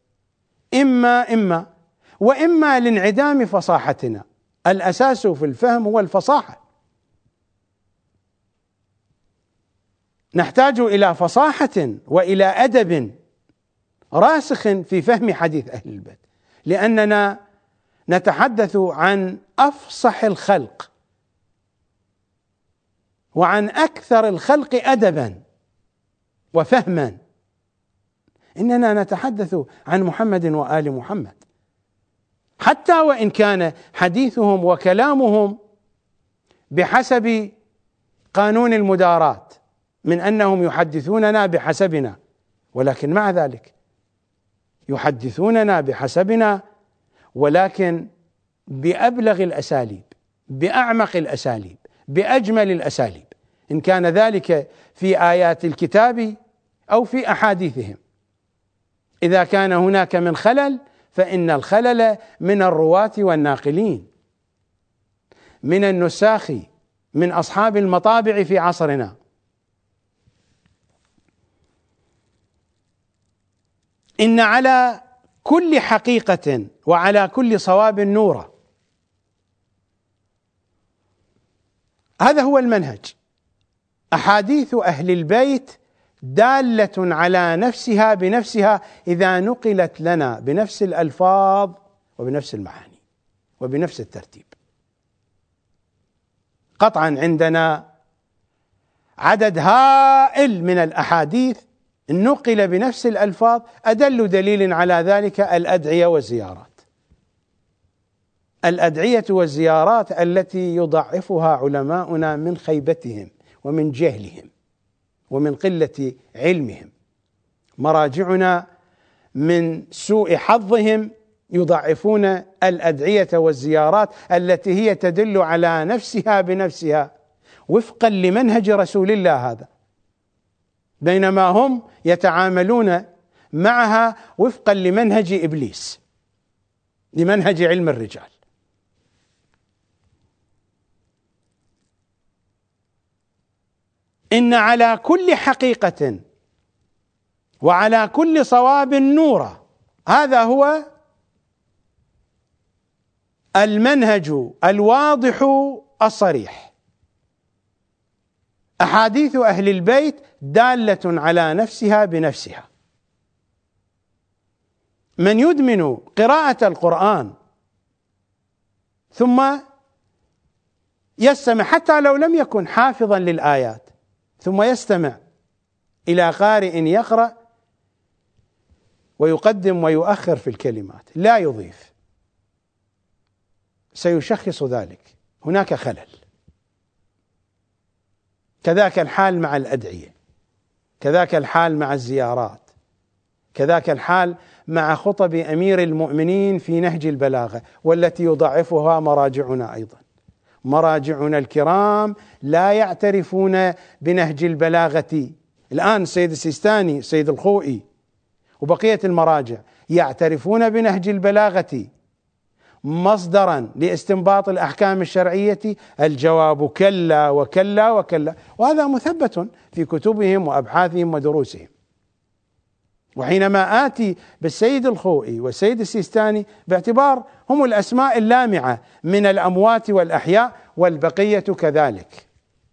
وإما لانعدام فصاحتنا. الأساس في الفهم هو الفصاحة. نحتاج إلى فصاحة وإلى أدب راسخ في فهم حديث أهل البيت، لأننا نتحدث عن أفصح الخلق وعن أكثر الخلق أدبا وفهما. إننا نتحدث عن محمد وآل محمد، حتى وإن كان حديثهم وكلامهم بحسب قانون المداراة من أنهم يحدثوننا بحسبنا، ولكن مع ذلك يحدثوننا بحسبنا، ولكن بأبلغ الأساليب، بأعمق الأساليب، بأجمل الأساليب، إن كان ذلك في آيات الكتاب أو في أحاديثهم. إذا كان هناك من خلل فإن الخلل من الرواة والناقلين، من النساخ، من أصحاب المطابع في عصرنا. إن على كل حقيقة وعلى كل صواب نورا. هذا هو المنهج. أحاديث أهل البيت دالة على نفسها بنفسها إذا نقلت لنا بنفس الألفاظ وبنفس المعاني وبنفس الترتيب. قطعا عندنا عدد هائل من الأحاديث نقل بنفس الألفاظ، أدل دليل على ذلك الأدعية والزيارات. الأدعية والزيارات التي يضعفها علماؤنا من خيبتهم ومن جهلهم ومن قلة علمهم. مراجعنا من سوء حظهم يضعفون الأدعية والزيارات التي هي تدل على نفسها بنفسها وفقا لمنهج رسول الله هذا، بينما هم يتعاملون معها وفقا لمنهج إبليس، لمنهج علم الرجال. إن على كل حقيقة وعلى كل صواب نورا، هذا هو المنهج الواضح الصريح. أحاديث أهل البيت دالة على نفسها بنفسها. من يدمن قراءة القرآن ثم يستمع حتى لو لم يكن حافظا للآيات، ثم يستمع إلى قارئ يقرأ ويقدم ويؤخر في الكلمات لا يضيف، سيشخص ذلك، هناك خلل. كذاك الحال مع الأدعية، كذاك الحال مع الزيارات، كذاك الحال مع خطب أمير المؤمنين في نهج البلاغة، والتي يضعفها مراجعنا أيضا. مراجعنا الكرام لا يعترفون بنهج البلاغة. الآن السيد السيستاني، السيد الخوئي، وبقية المراجع يعترفون بنهج البلاغة مصدرا لاستنباط الأحكام الشرعية. الجواب كلا وكلا وكلا، وهذا مثبت في كتبهم وأبحاثهم ودروسهم. وحينما آتي بالسيد الخوئي والسيد السيستاني باعتبار هم الأسماء اللامعة من الأموات والأحياء، والبقية كذلك،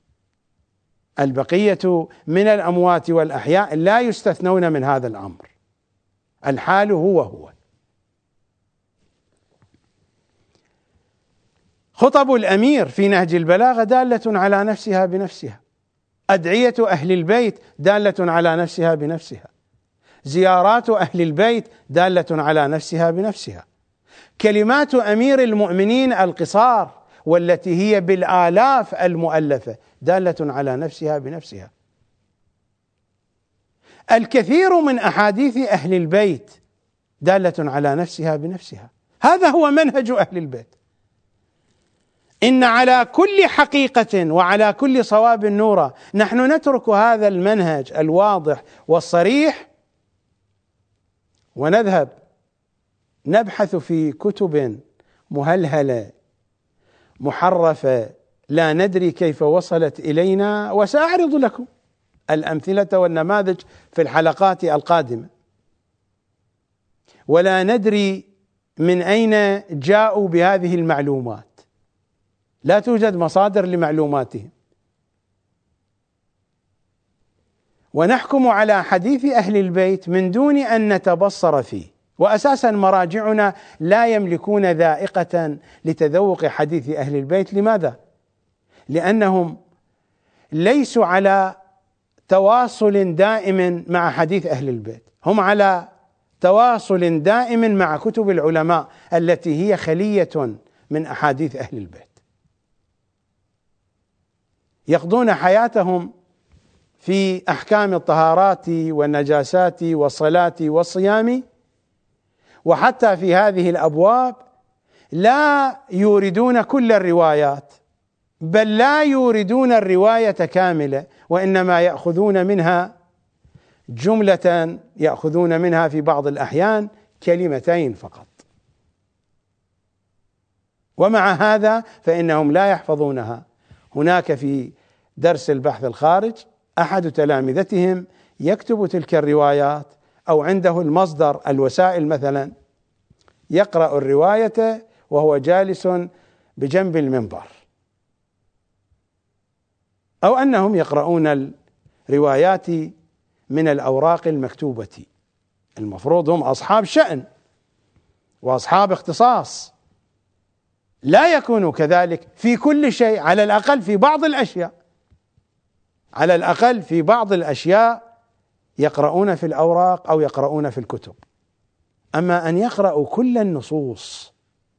البقية من الأموات والأحياء لا يستثنون من هذا الأمر، الحال هو. خطب الأمير في نهج البلاغة دالة على نفسها بنفسها، أدعية أهل البيت دالة على نفسها بنفسها، زيارات أهل البيت دالة على نفسها بنفسها، كلمات أمير المؤمنين القصار والتي هي بالآلاف المؤلفة دالة على نفسها بنفسها. الكثير من أحاديث أهل البيت دالة على نفسها بنفسها. هذا هو منهج أهل البيت. إن على كل حقيقة وعلى كل صواب نورا. نحن نترك هذا المنهج الواضح والصريح ونذهب نبحث في كتب مهلهلة محرفة لا ندري كيف وصلت إلينا، وسأعرض لكم الأمثلة والنماذج في الحلقات القادمة. ولا ندري من أين جاءوا بهذه المعلومات، لا توجد مصادر لمعلوماتهم، ونحكم على حديث أهل البيت من دون أن نتبصر فيه. وأساسا مراجعنا لا يملكون ذائقة لتذوق حديث أهل البيت. لماذا؟ لأنهم ليسوا على تواصل دائم مع حديث أهل البيت، هم على تواصل دائم مع كتب العلماء التي هي خلية من أحاديث أهل البيت. يقضون حياتهم في أحكام الطهارات والنجاسات والصلاة والصيام، وحتى في هذه الأبواب لا يوردون كل الروايات، بل لا يوردون الرواية كاملة، وإنما يأخذون منها جملة، يأخذون منها في بعض الأحيان كلمتين فقط. ومع هذا فإنهم لا يحفظونها. هناك في درس البحث الخارج أحد تلامذتهم يكتب تلك الروايات، أو عنده المصدر الوسائل مثلا، يقرأ الرواية وهو جالس بجنب المنبر، أو أنهم يقرؤون الروايات من الأوراق المكتوبة. المفروض هم أصحاب شأن وأصحاب اختصاص، لا يكونوا كذلك في كل شيء، على الأقل في بعض الأشياء، على الأقل في بعض الأشياء يقرؤون في الأوراق أو يقرؤون في الكتب. أما أن يقرأوا كل النصوص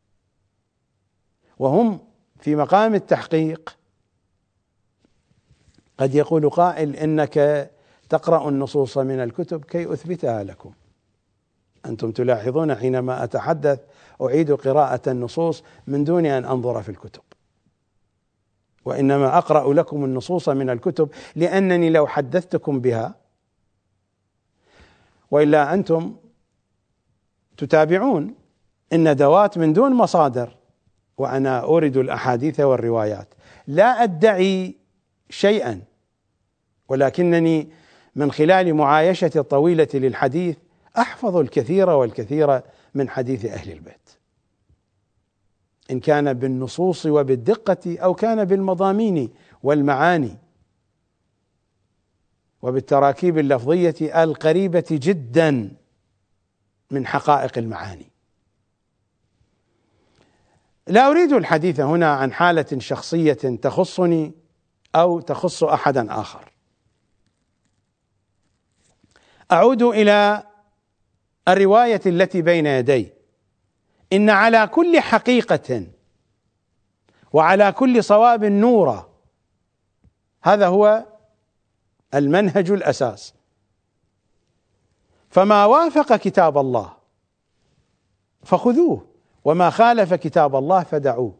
وهم في مقام التحقيق، قد يقول قائل إنك تقرأوا النصوص من الكتب كي أثبتها لكم. أنتم تلاحظون حينما أتحدث أعيد قراءة النصوص من دون أن أنظر في الكتب، وإنما أقرأ لكم النصوص من الكتب لأنني لو حدثتكم بها، وإلا أنتم تتابعون الندوات من دون مصادر، وأنا أورد الأحاديث والروايات، لا أدعي شيئا، ولكنني من خلال معايشتي الطويلة للحديث أحفظ الكثير والكثير من حديث أهل البيت، إن كان بالنصوص وبالدقة أو كان بالمضامين والمعاني وبالتراكيب اللفظية القريبة جدا من حقائق المعاني. لا أريد الحديث هنا عن حالة شخصية تخصني أو تخص أحدا آخر. أعود إلى الرواية التي بين يدي. إن على كل حقيقة وعلى كل صواب نورا، هذا هو المنهج الأساس. فما وافق كتاب الله فخذوه، وما خالف كتاب الله فدعوه.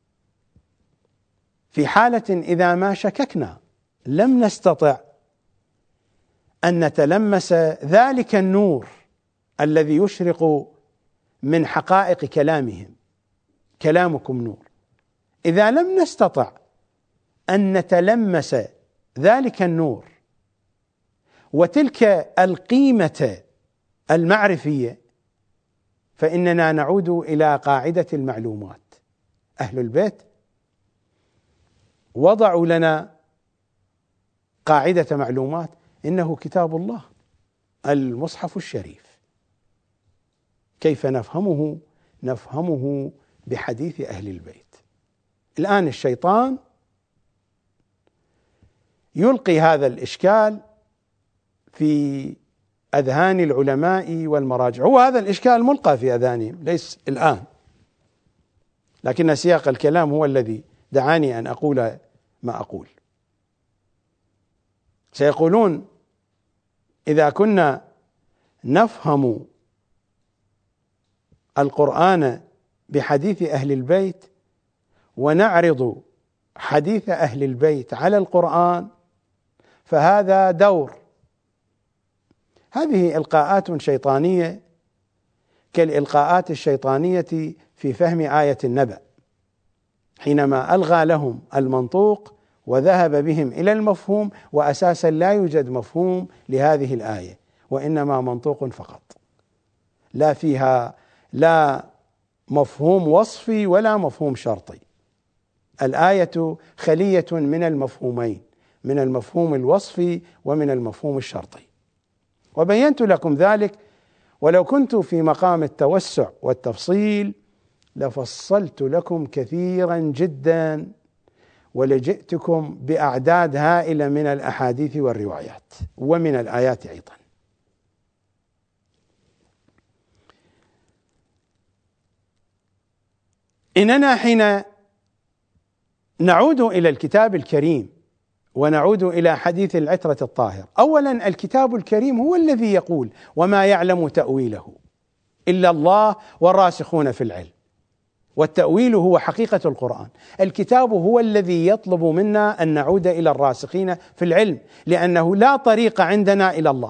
في حالة إذا ما شككنا لم نستطع أن نتلمس ذلك النور الذي يشرق من حقائق كلامهم. كلامكم نور. إذا لم نستطع أن نتلمس ذلك النور وتلك القيمة المعرفية، فإننا نعود إلى قاعدة المعلومات. أهل البيت وضعوا لنا قاعدة معلومات، إنه كتاب الله المصحف الشريف. كيف نفهمه؟ نفهمه بحديث أهل البيت. الآن الشيطان يلقي هذا الإشكال في أذهان العلماء والمراجع. هو هذا الإشكال ملقى في أذهانهم ليس الآن، لكن سياق الكلام هو الذي دعاني أن أقول ما أقول. سيقولون إذا كنا نفهم القرآن بحديث أهل البيت ونعرض حديث أهل البيت على القرآن فهذا دور. هذه إلقاءات شيطانية كالإلقاءات الشيطانية في فهم آية النبأ، حينما ألغى لهم المنطوق وذهب بهم إلى المفهوم، وأساسا لا يوجد مفهوم لهذه الآية، وإنما منطوق فقط، لا فيها لا مفهوم وصفي ولا مفهوم شرطي. الآية خلية من المفهومين، من المفهوم الوصفي ومن المفهوم الشرطي، وبينت لكم ذلك. ولو كنت في مقام التوسع والتفصيل لفصلت لكم كثيرا جدا، ولجئتكم بأعداد هائلة من الأحاديث والروايات ومن الآيات أيضا. إننا حين نعود إلى الكتاب الكريم ونعود إلى حديث العترة الطاهر، أولا الكتاب الكريم هو الذي يقول وما يعلم تأويله إلا الله والراسخون في العلم، والتأويل هو حقيقة القرآن. الكتاب هو الذي يطلب منا أن نعود إلى الراسخين في العلم، لأنه لا طريق عندنا إلى الله.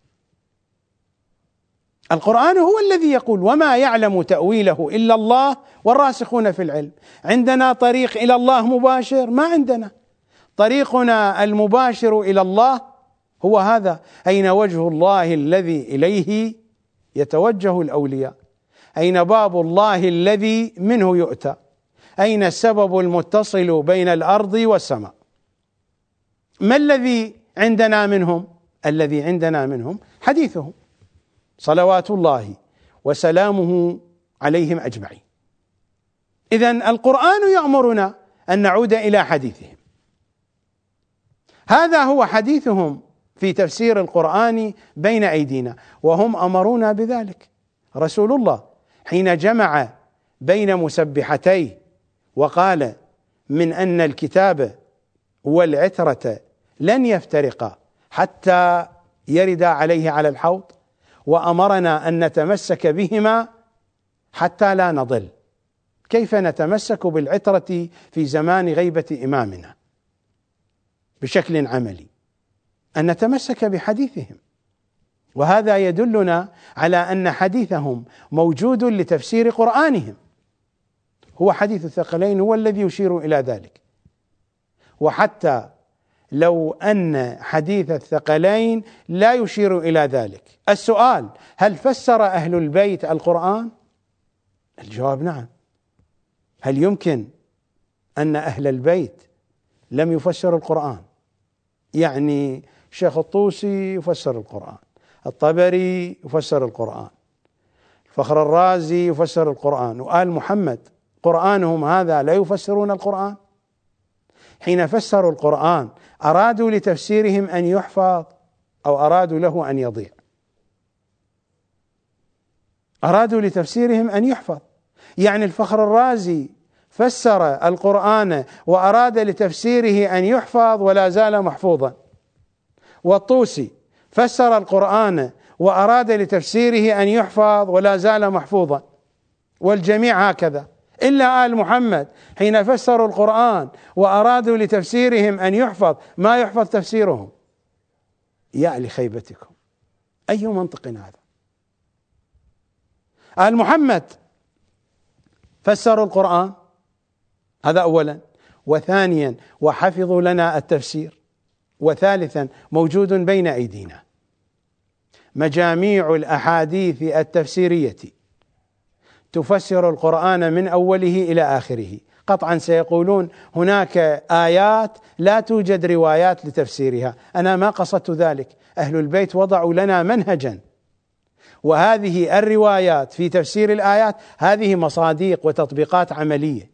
القرآن هو الذي يقول وما يعلم تأويله إلا الله والراسخون في العلم. عندنا طريق إلى الله مباشر؟ ما عندنا. طريقنا المباشر إلى الله هو هذا: أين وجه الله الذي إليه يتوجه الأولياء؟ أين باب الله الذي منه يؤتى؟ أين السبب المتصل بين الأرض والسماء؟ ما الذي عندنا منهم؟ الذي عندنا منهم حديثهم صلوات الله وسلامه عليهم أجمعين. إذن القرآن يأمرنا أن نعود إلى حديثهم. هذا هو حديثهم في تفسير القرآن بين أيدينا، وهم أمرونا بذلك. رسول الله حين جمع بين مسبحتيه وقال من أن الكتاب والعترة لن يفترقا حتى يردا عليه على الحوض، وأمرنا أن نتمسك بهما حتى لا نضل. كيف نتمسك بالعترة في زمان غيبة إمامنا بشكل عملي؟ أن نتمسك بحديثهم، وهذا يدلنا على أن حديثهم موجود لتفسير قرآنهم. هو حديث الثقلين هو الذي يشير إلى ذلك. وحتى لو أن حديث الثقلين لا يشير إلى ذلك، السؤال: هل فسر أهل البيت القرآن؟ الجواب نعم. هل يمكن أن أهل البيت لم يفسروا القرآن؟ يعني الشيخ الطوسي يفسر القرآن، الطبري يفسر القرآن، الفخر الرازي يفسر القرآن، وآل محمد قرآنهم هذا لا يفسرون القرآن؟ حين فسروا القرآن أرادوا لتفسيرهم أن يحفظ أو أرادوا له أن يضيع؟ أرادوا لتفسيرهم أن يحفظ. يعني الفخر الرازي فسر القرآن وأراد لتفسيره أن يحفظ ولا زال محفوظا، والطوسي فسر القرآن وأراد لتفسيره أن يحفظ ولا زال محفوظا، والجميع هكذا، إلا آل محمد حين فسروا القرآن وأرادوا لتفسيرهم أن يحفظ ما يحفظ تفسيرهم. يا لخيبتكم، أي منطق هذا؟ آل محمد فسروا القرآن، هذا أولا، وثانيا وحفظوا لنا التفسير، وثالثا موجود بين أيدينا مجاميع الأحاديث التفسيرية تفسر القرآن من أوله إلى آخره. قطعا سيقولون هناك آيات لا توجد روايات لتفسيرها، أنا ما قصدت ذلك. أهل البيت وضعوا لنا منهجا، وهذه الروايات في تفسير الآيات هذه مصادق وتطبيقات عملية،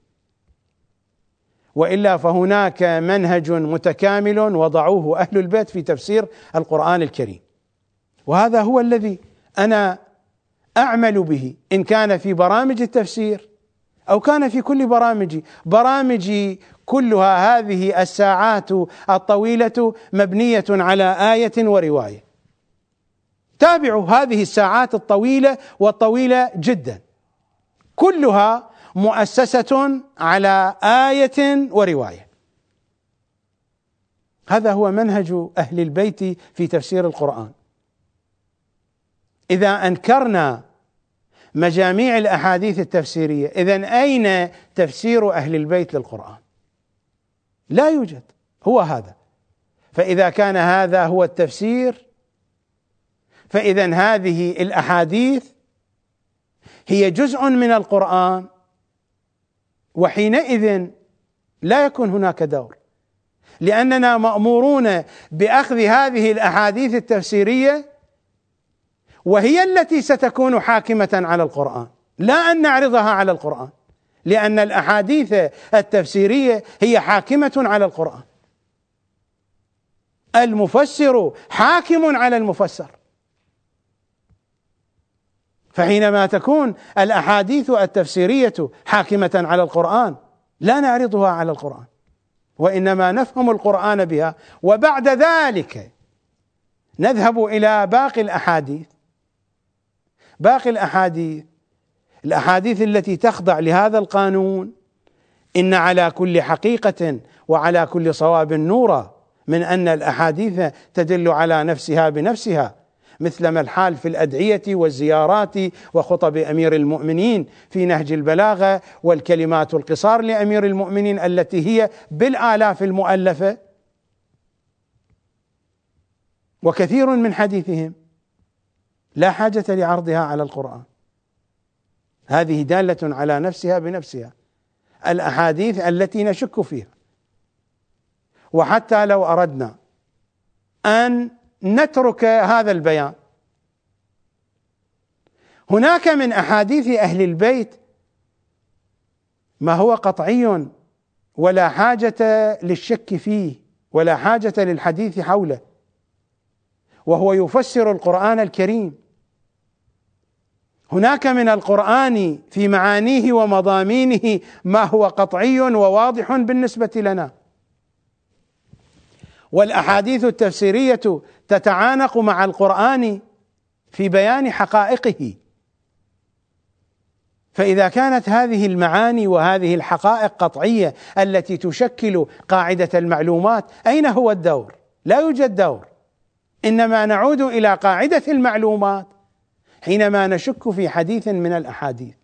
وإلا فهناك منهج متكامل وضعوه أهل البيت في تفسير القرآن الكريم، وهذا هو الذي أنا أعمل به، إن كان في برامج التفسير أو كان في كل برامجي كلها. هذه الساعات الطويلة مبنية على آية ورواية. تابعوا هذه الساعات الطويلة والطويلة جدا، كلها مؤسسة على آية ورواية. هذا هو منهج أهل البيت في تفسير القرآن. إذا أنكرنا مجاميع الأحاديث التفسيرية، إذن أين تفسير أهل البيت للقرآن؟ لا يوجد، هو هذا. فإذا كان هذا هو التفسير، فإذن هذه الأحاديث هي جزء من القرآن، وحينئذ لا يكون هناك دور، لأننا مأمورون بأخذ هذه الأحاديث التفسيرية وهي التي ستكون حاكمة على القرآن، لا أن نعرضها على القرآن، لأن الأحاديث التفسيرية هي حاكمة على القرآن. المفسر حاكم على المفسر، فحينما تكون الأحاديث التفسيرية حاكمة على القرآن لا نعرضها على القرآن، وإنما نفهم القرآن بها، وبعد ذلك نذهب إلى باقي الأحاديث. الأحاديث التي تخضع لهذا القانون: إن على كل حقيقة وعلى كل صواب نورا، من أن الأحاديث تدل على نفسها بنفسها، مثلما الحال في الأدعية والزيارات وخطب أمير المؤمنين في نهج البلاغة، والكلمات القصار لأمير المؤمنين التي هي بالآلاف المؤلفة، وكثير من حديثهم لا حاجة لعرضها على القرآن. هذه دالة على نفسها بنفسها، الأحاديث التي نشك فيها. وحتى لو أردنا أن نترك هذا البيان، هناك من أحاديث أهل البيت ما هو قطعي ولا حاجة للشك فيه ولا حاجة للحديث حوله، وهو يفسر القرآن الكريم. هناك من القرآن في معانيه ومضامينه ما هو قطعي وواضح بالنسبة لنا، والأحاديث التفسيرية تتعانق مع القرآن في بيان حقائقه. فإذا كانت هذه المعاني وهذه الحقائق قطعية التي تشكل قاعدة المعلومات، أين هو الدور؟ لا يوجد دور، إنما نعود إلى قاعدة المعلومات حينما نشك في حديث من الأحاديث،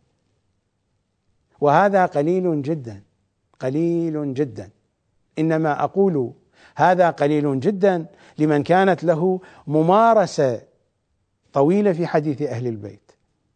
وهذا قليل جدا، قليل جدا. إنما أقول هذا قليل جدا لمن كانت له ممارسة طويلة في حديث أهل البيت.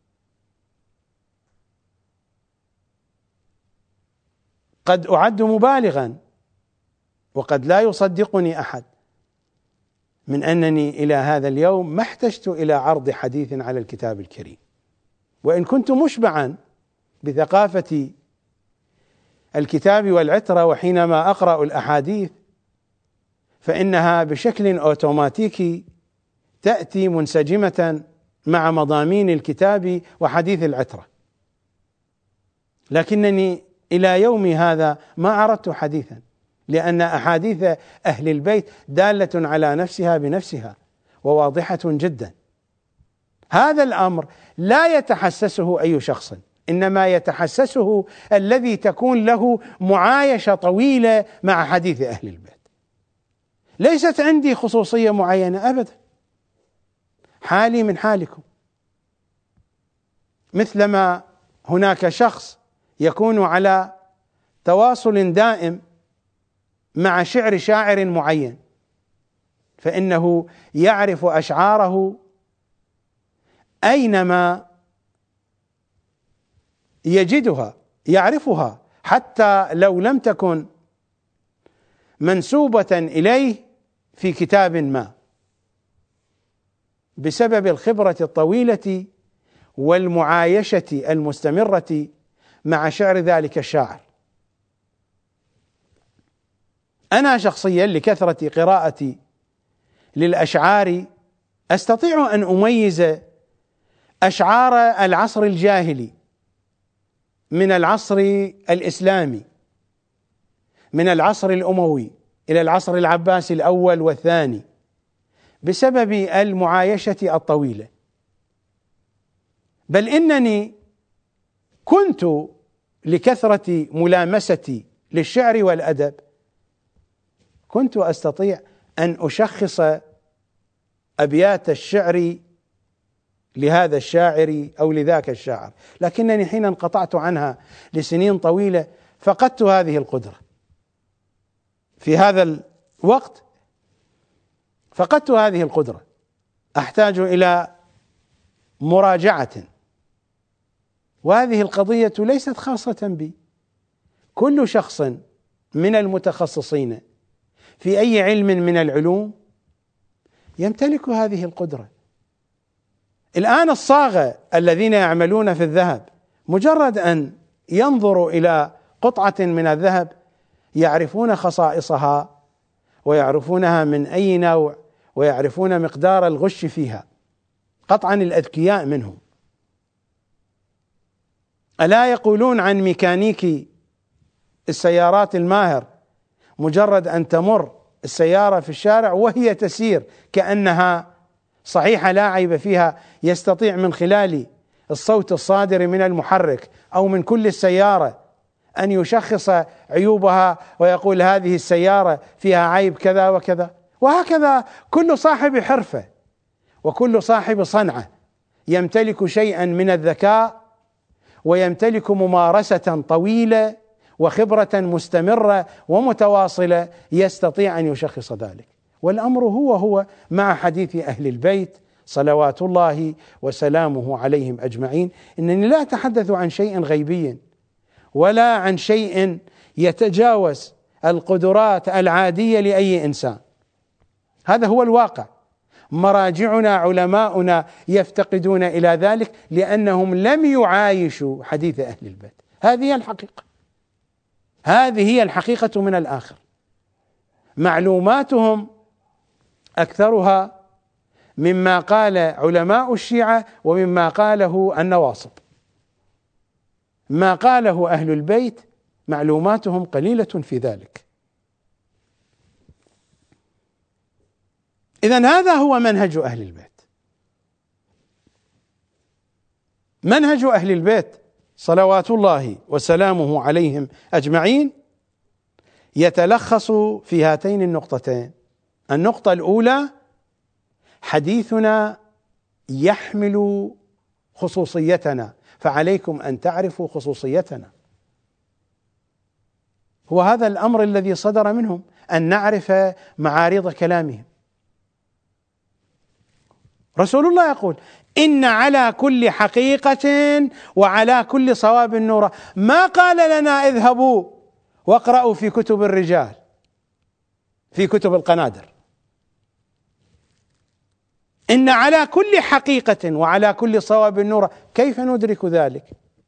قد أعد مبالغا وقد لا يصدقني أحد من أنني إلى هذا اليوم ما احتجت إلى عرض حديث على الكتاب الكريم، وإن كنت مشبعا بثقافة الكتاب والعترة، وحينما أقرأ الأحاديث فإنها بشكل أوتوماتيكي تأتي منسجمة مع مضامين الكتاب وحديث العترة، لكنني إلى يومي هذا ما عرضت حديثا، لأن أحاديث أهل البيت دالة على نفسها بنفسها وواضحة جدا. هذا الأمر لا يتحسسه أي شخص، إنما يتحسسه الذي تكون له معايشة طويلة مع حديث أهل البيت. ليست عندي خصوصية معينة أبدا، حالي من حالكم، مثلما هناك شخص يكون على تواصل دائم مع شاعر معين، فإنه يعرف أشعاره أينما يجدها، يعرفها حتى لو لم تكن منسوبة إليه في كتاب ما، بسبب الخبرة الطويلة والمعايشة المستمرة مع شعر ذلك الشاعر. أنا شخصيا لكثرة قراءتي للأشعار أستطيع أن أميز أشعار العصر الجاهلي من العصر الإسلامي، من العصر الأموي إلى العصر العباسي الأول والثاني، بسبب المعايشة الطويلة. بل إنني كنت لكثرة ملامستي للشعر والأدب كنت أستطيع أن أشخص أبيات الشعر لهذا الشاعر أو لذاك الشاعر، لكنني حين انقطعت عنها لسنين طويلة فقدت هذه القدرة. في هذا الوقت فقدت هذه القدرة، أحتاج إلى مراجعة، وهذه القضية ليست خاصة بي، كل شخص من المتخصصين في أي علم من العلوم يمتلك هذه القدرة. الآن الصاغة الذين يعملون في الذهب مجرد أن ينظروا إلى قطعة من الذهب يعرفون خصائصها ويعرفونها من أي نوع ويعرفون مقدار الغش فيها، قطعا الأذكياء منهم. ألا يقولون عن ميكانيكي السيارات الماهر مجرد أن تمر السيارة في الشارع وهي تسير كأنها صحيحة لا عيب فيها، يستطيع من خلال الصوت الصادر من المحرك أو من كل السيارة أن يشخص عيوبها ويقول هذه السيارة فيها عيب كذا وكذا. وهكذا كل صاحب حرفة وكل صاحب صنعة يمتلك شيئا من الذكاء ويمتلك ممارسة طويلة وخبرة مستمرة ومتواصلة يستطيع أن يشخص ذلك. والأمر هو مع حديث أهل البيت صلوات الله وسلامه عليهم أجمعين. إنني لا أتحدث عن شيء غيبي ولا عن شيء يتجاوز القدرات العادية لأي إنسان، هذا هو الواقع. مراجعنا علماؤنا يفتقدون إلى ذلك لأنهم لم يعايشوا حديث أهل البيت. هذه هي الحقيقة، هذه هي الحقيقة من الآخر. معلوماتهم أكثرها مما قال علماء الشيعة ومما قاله النواصب. ما قاله أهل البيت معلوماتهم قليلة في ذلك. إذن هذا هو منهج أهل البيت. منهج أهل البيت صلوات الله وسلامه عليهم أجمعين يتلخص في هاتين النقطتين. النقطة الأولى: حديثنا يحمل خصوصيتنا، فعليكم أن تعرفوا خصوصيتنا. هو هذا الأمر الذي صدر منهم، أن نعرف معارض كلامهم. رسول الله يقول: إن على كل حقيقة وعلى كل صواب نورا. ما قال لنا اذهبوا واقرأوا في كتب الرجال، في كتب القنادر. إن على كل حقيقة وعلى كل صواب نورا. كيف ندرك ذلك؟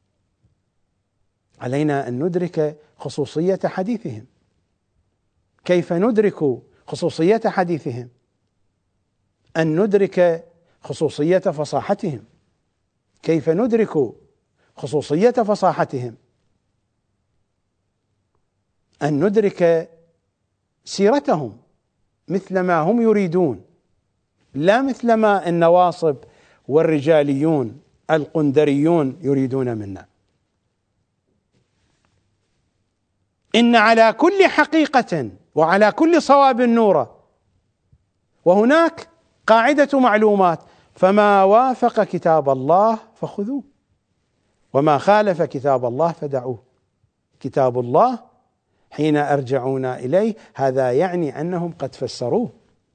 علينا أن ندرك خصوصية حديثهم. كيف ندرك خصوصية حديثهم؟ أن ندرك خصوصية فصاحتهم. كيف ندرك خصوصية فصاحتهم؟ أن ندرك سيرتهم مثل ما هم يريدون، لا مثل ما النواصب والرجاليون القندريون يريدون منا. إن على كل حقيقة وعلى كل صواب نورا. وهناك قاعدة معلومات: فما وافق كتاب الله فخذوه وما خالف كتاب الله فدعوه. كتاب الله حين أرجعون إليه هذا يعني أنهم قد فسروه،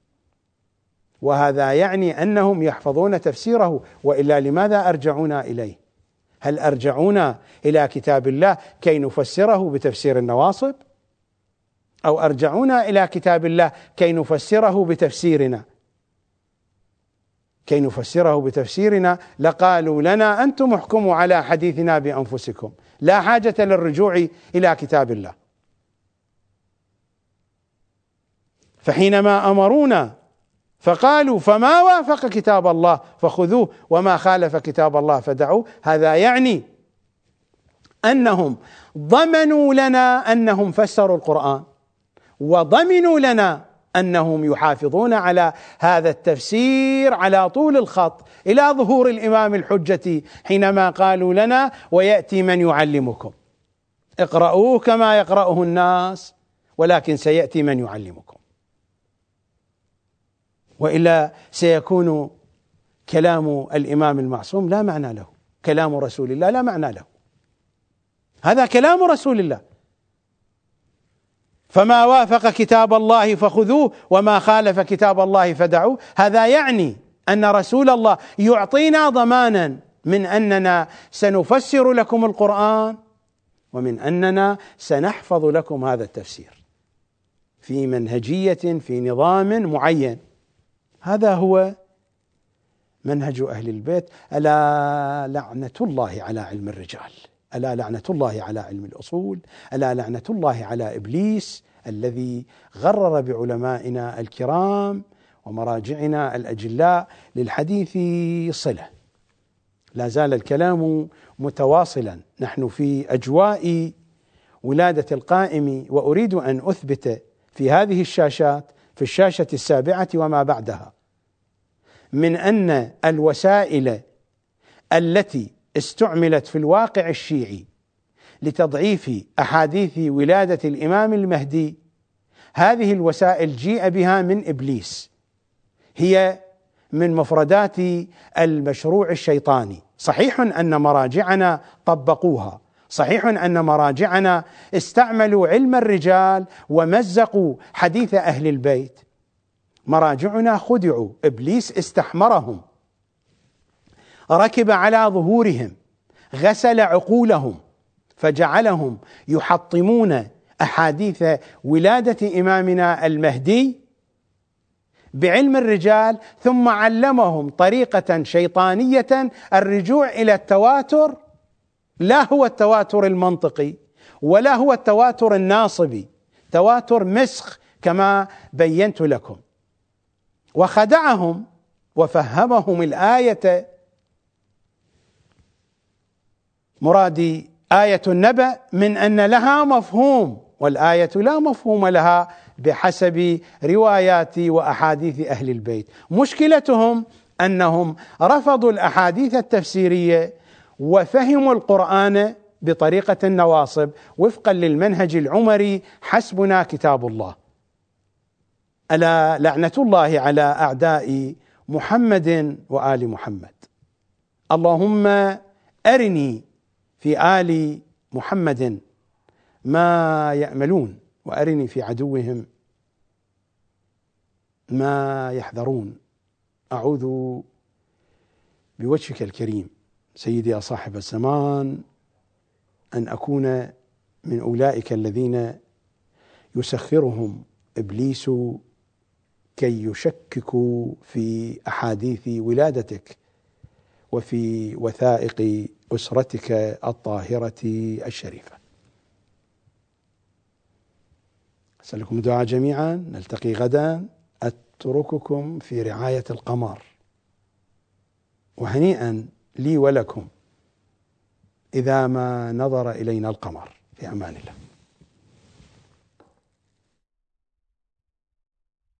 وهذا يعني أنهم يحفظون تفسيره، وإلا لماذا أرجعون إليه؟ هل أرجعون إلى كتاب الله كي نفسره بتفسير النواصب؟ أو أرجعون إلى كتاب الله كي نفسره بتفسيرنا؟ كي نفسره بتفسيرنا لقالوا لنا أنتم احكموا على حديثنا بأنفسكم، لا حاجة للرجوع إلى كتاب الله. فحينما أمرونا فقالوا فما وافق كتاب الله فخذوه وما خالف كتاب الله فدعوه، هذا يعني أنهم ضمنوا لنا أنهم فسروا القرآن، وضمنوا لنا أنهم يحافظون على هذا التفسير على طول الخط إلى ظهور الإمام الحجة، حينما قالوا لنا ويأتي من يعلمكم، اقرأوه كما يقرأه الناس ولكن سيأتي من يعلمكم. وإلا سيكون كلام الإمام المعصوم لا معنى له، كلام رسول الله لا معنى له. هذا كلام رسول الله. فما وافق كتاب الله فخذوه وما خالف كتاب الله فدعوه. هذا يعني أن رسول الله يعطينا ضمانا من أننا سنفسر لكم القرآن، ومن أننا سنحفظ لكم هذا التفسير في منهجية، في نظام معين. هذا هو منهج أهل البيت. ألا لعنة الله على علم الرجال، ألا لعنة الله على علم الأصول، ألا لعنة الله على إبليس الذي غرر بعلمائنا الكرام ومراجعنا الأجلاء للحديث صلة. لا زال الكلام متواصلا، نحن في أجواء ولادة القائم، وأريد أن أثبت في هذه الشاشات، في الشاشة السابعة وما بعدها، من أن الوسائل التي استعملت في الواقع الشيعي لتضعيف أحاديث ولادة الإمام المهدي، هذه الوسائل جيء بها من إبليس، هي من مفردات المشروع الشيطاني. صحيح أن مراجعنا طبقوها، صحيح أن مراجعنا استعملوا علم الرجال ومزقوا حديث أهل البيت. مراجعنا خدعوا، إبليس استحمرهم، ركب على ظهورهم، غسل عقولهم، فجعلهم يحطمون أحاديث ولادة إمامنا المهدي بعلم الرجال، ثم علمهم طريقة شيطانية الرجوع إلى التواتر. لا هو التواتر المنطقي ولا هو التواتر الناصبي، تواتر مسخ كما بينت لكم. وخدعهم وفهمهم الآية، مرادي آية النبأ، من أن لها مفهوم، والآية لا مفهوم لها بحسب روايات وأحاديث أهل البيت. مشكلتهم أنهم رفضوا الأحاديث التفسيرية وفهموا القرآن بطريقة النواصب وفقا للمنهج العمري: حسبنا كتاب الله. ألا لعنة الله على أعداء محمد وآل محمد. اللهم أرني في آل محمد ما يأملون، وأرني في عدوهم ما يحذرون. أعوذ بوجهك الكريم سيدي يا صاحب الزمان أن أكون من أولئك الذين يسخرهم إبليس كي يشككوا في أحاديث ولادتك وفي وثائق أسرتك الطاهرة الشريفة. أسألكم الدعاء جميعا. نلتقي غدا. أترككم في رعاية القمر، وهنيئا لي ولكم إذا ما نظر إلينا القمر. في أمان الله.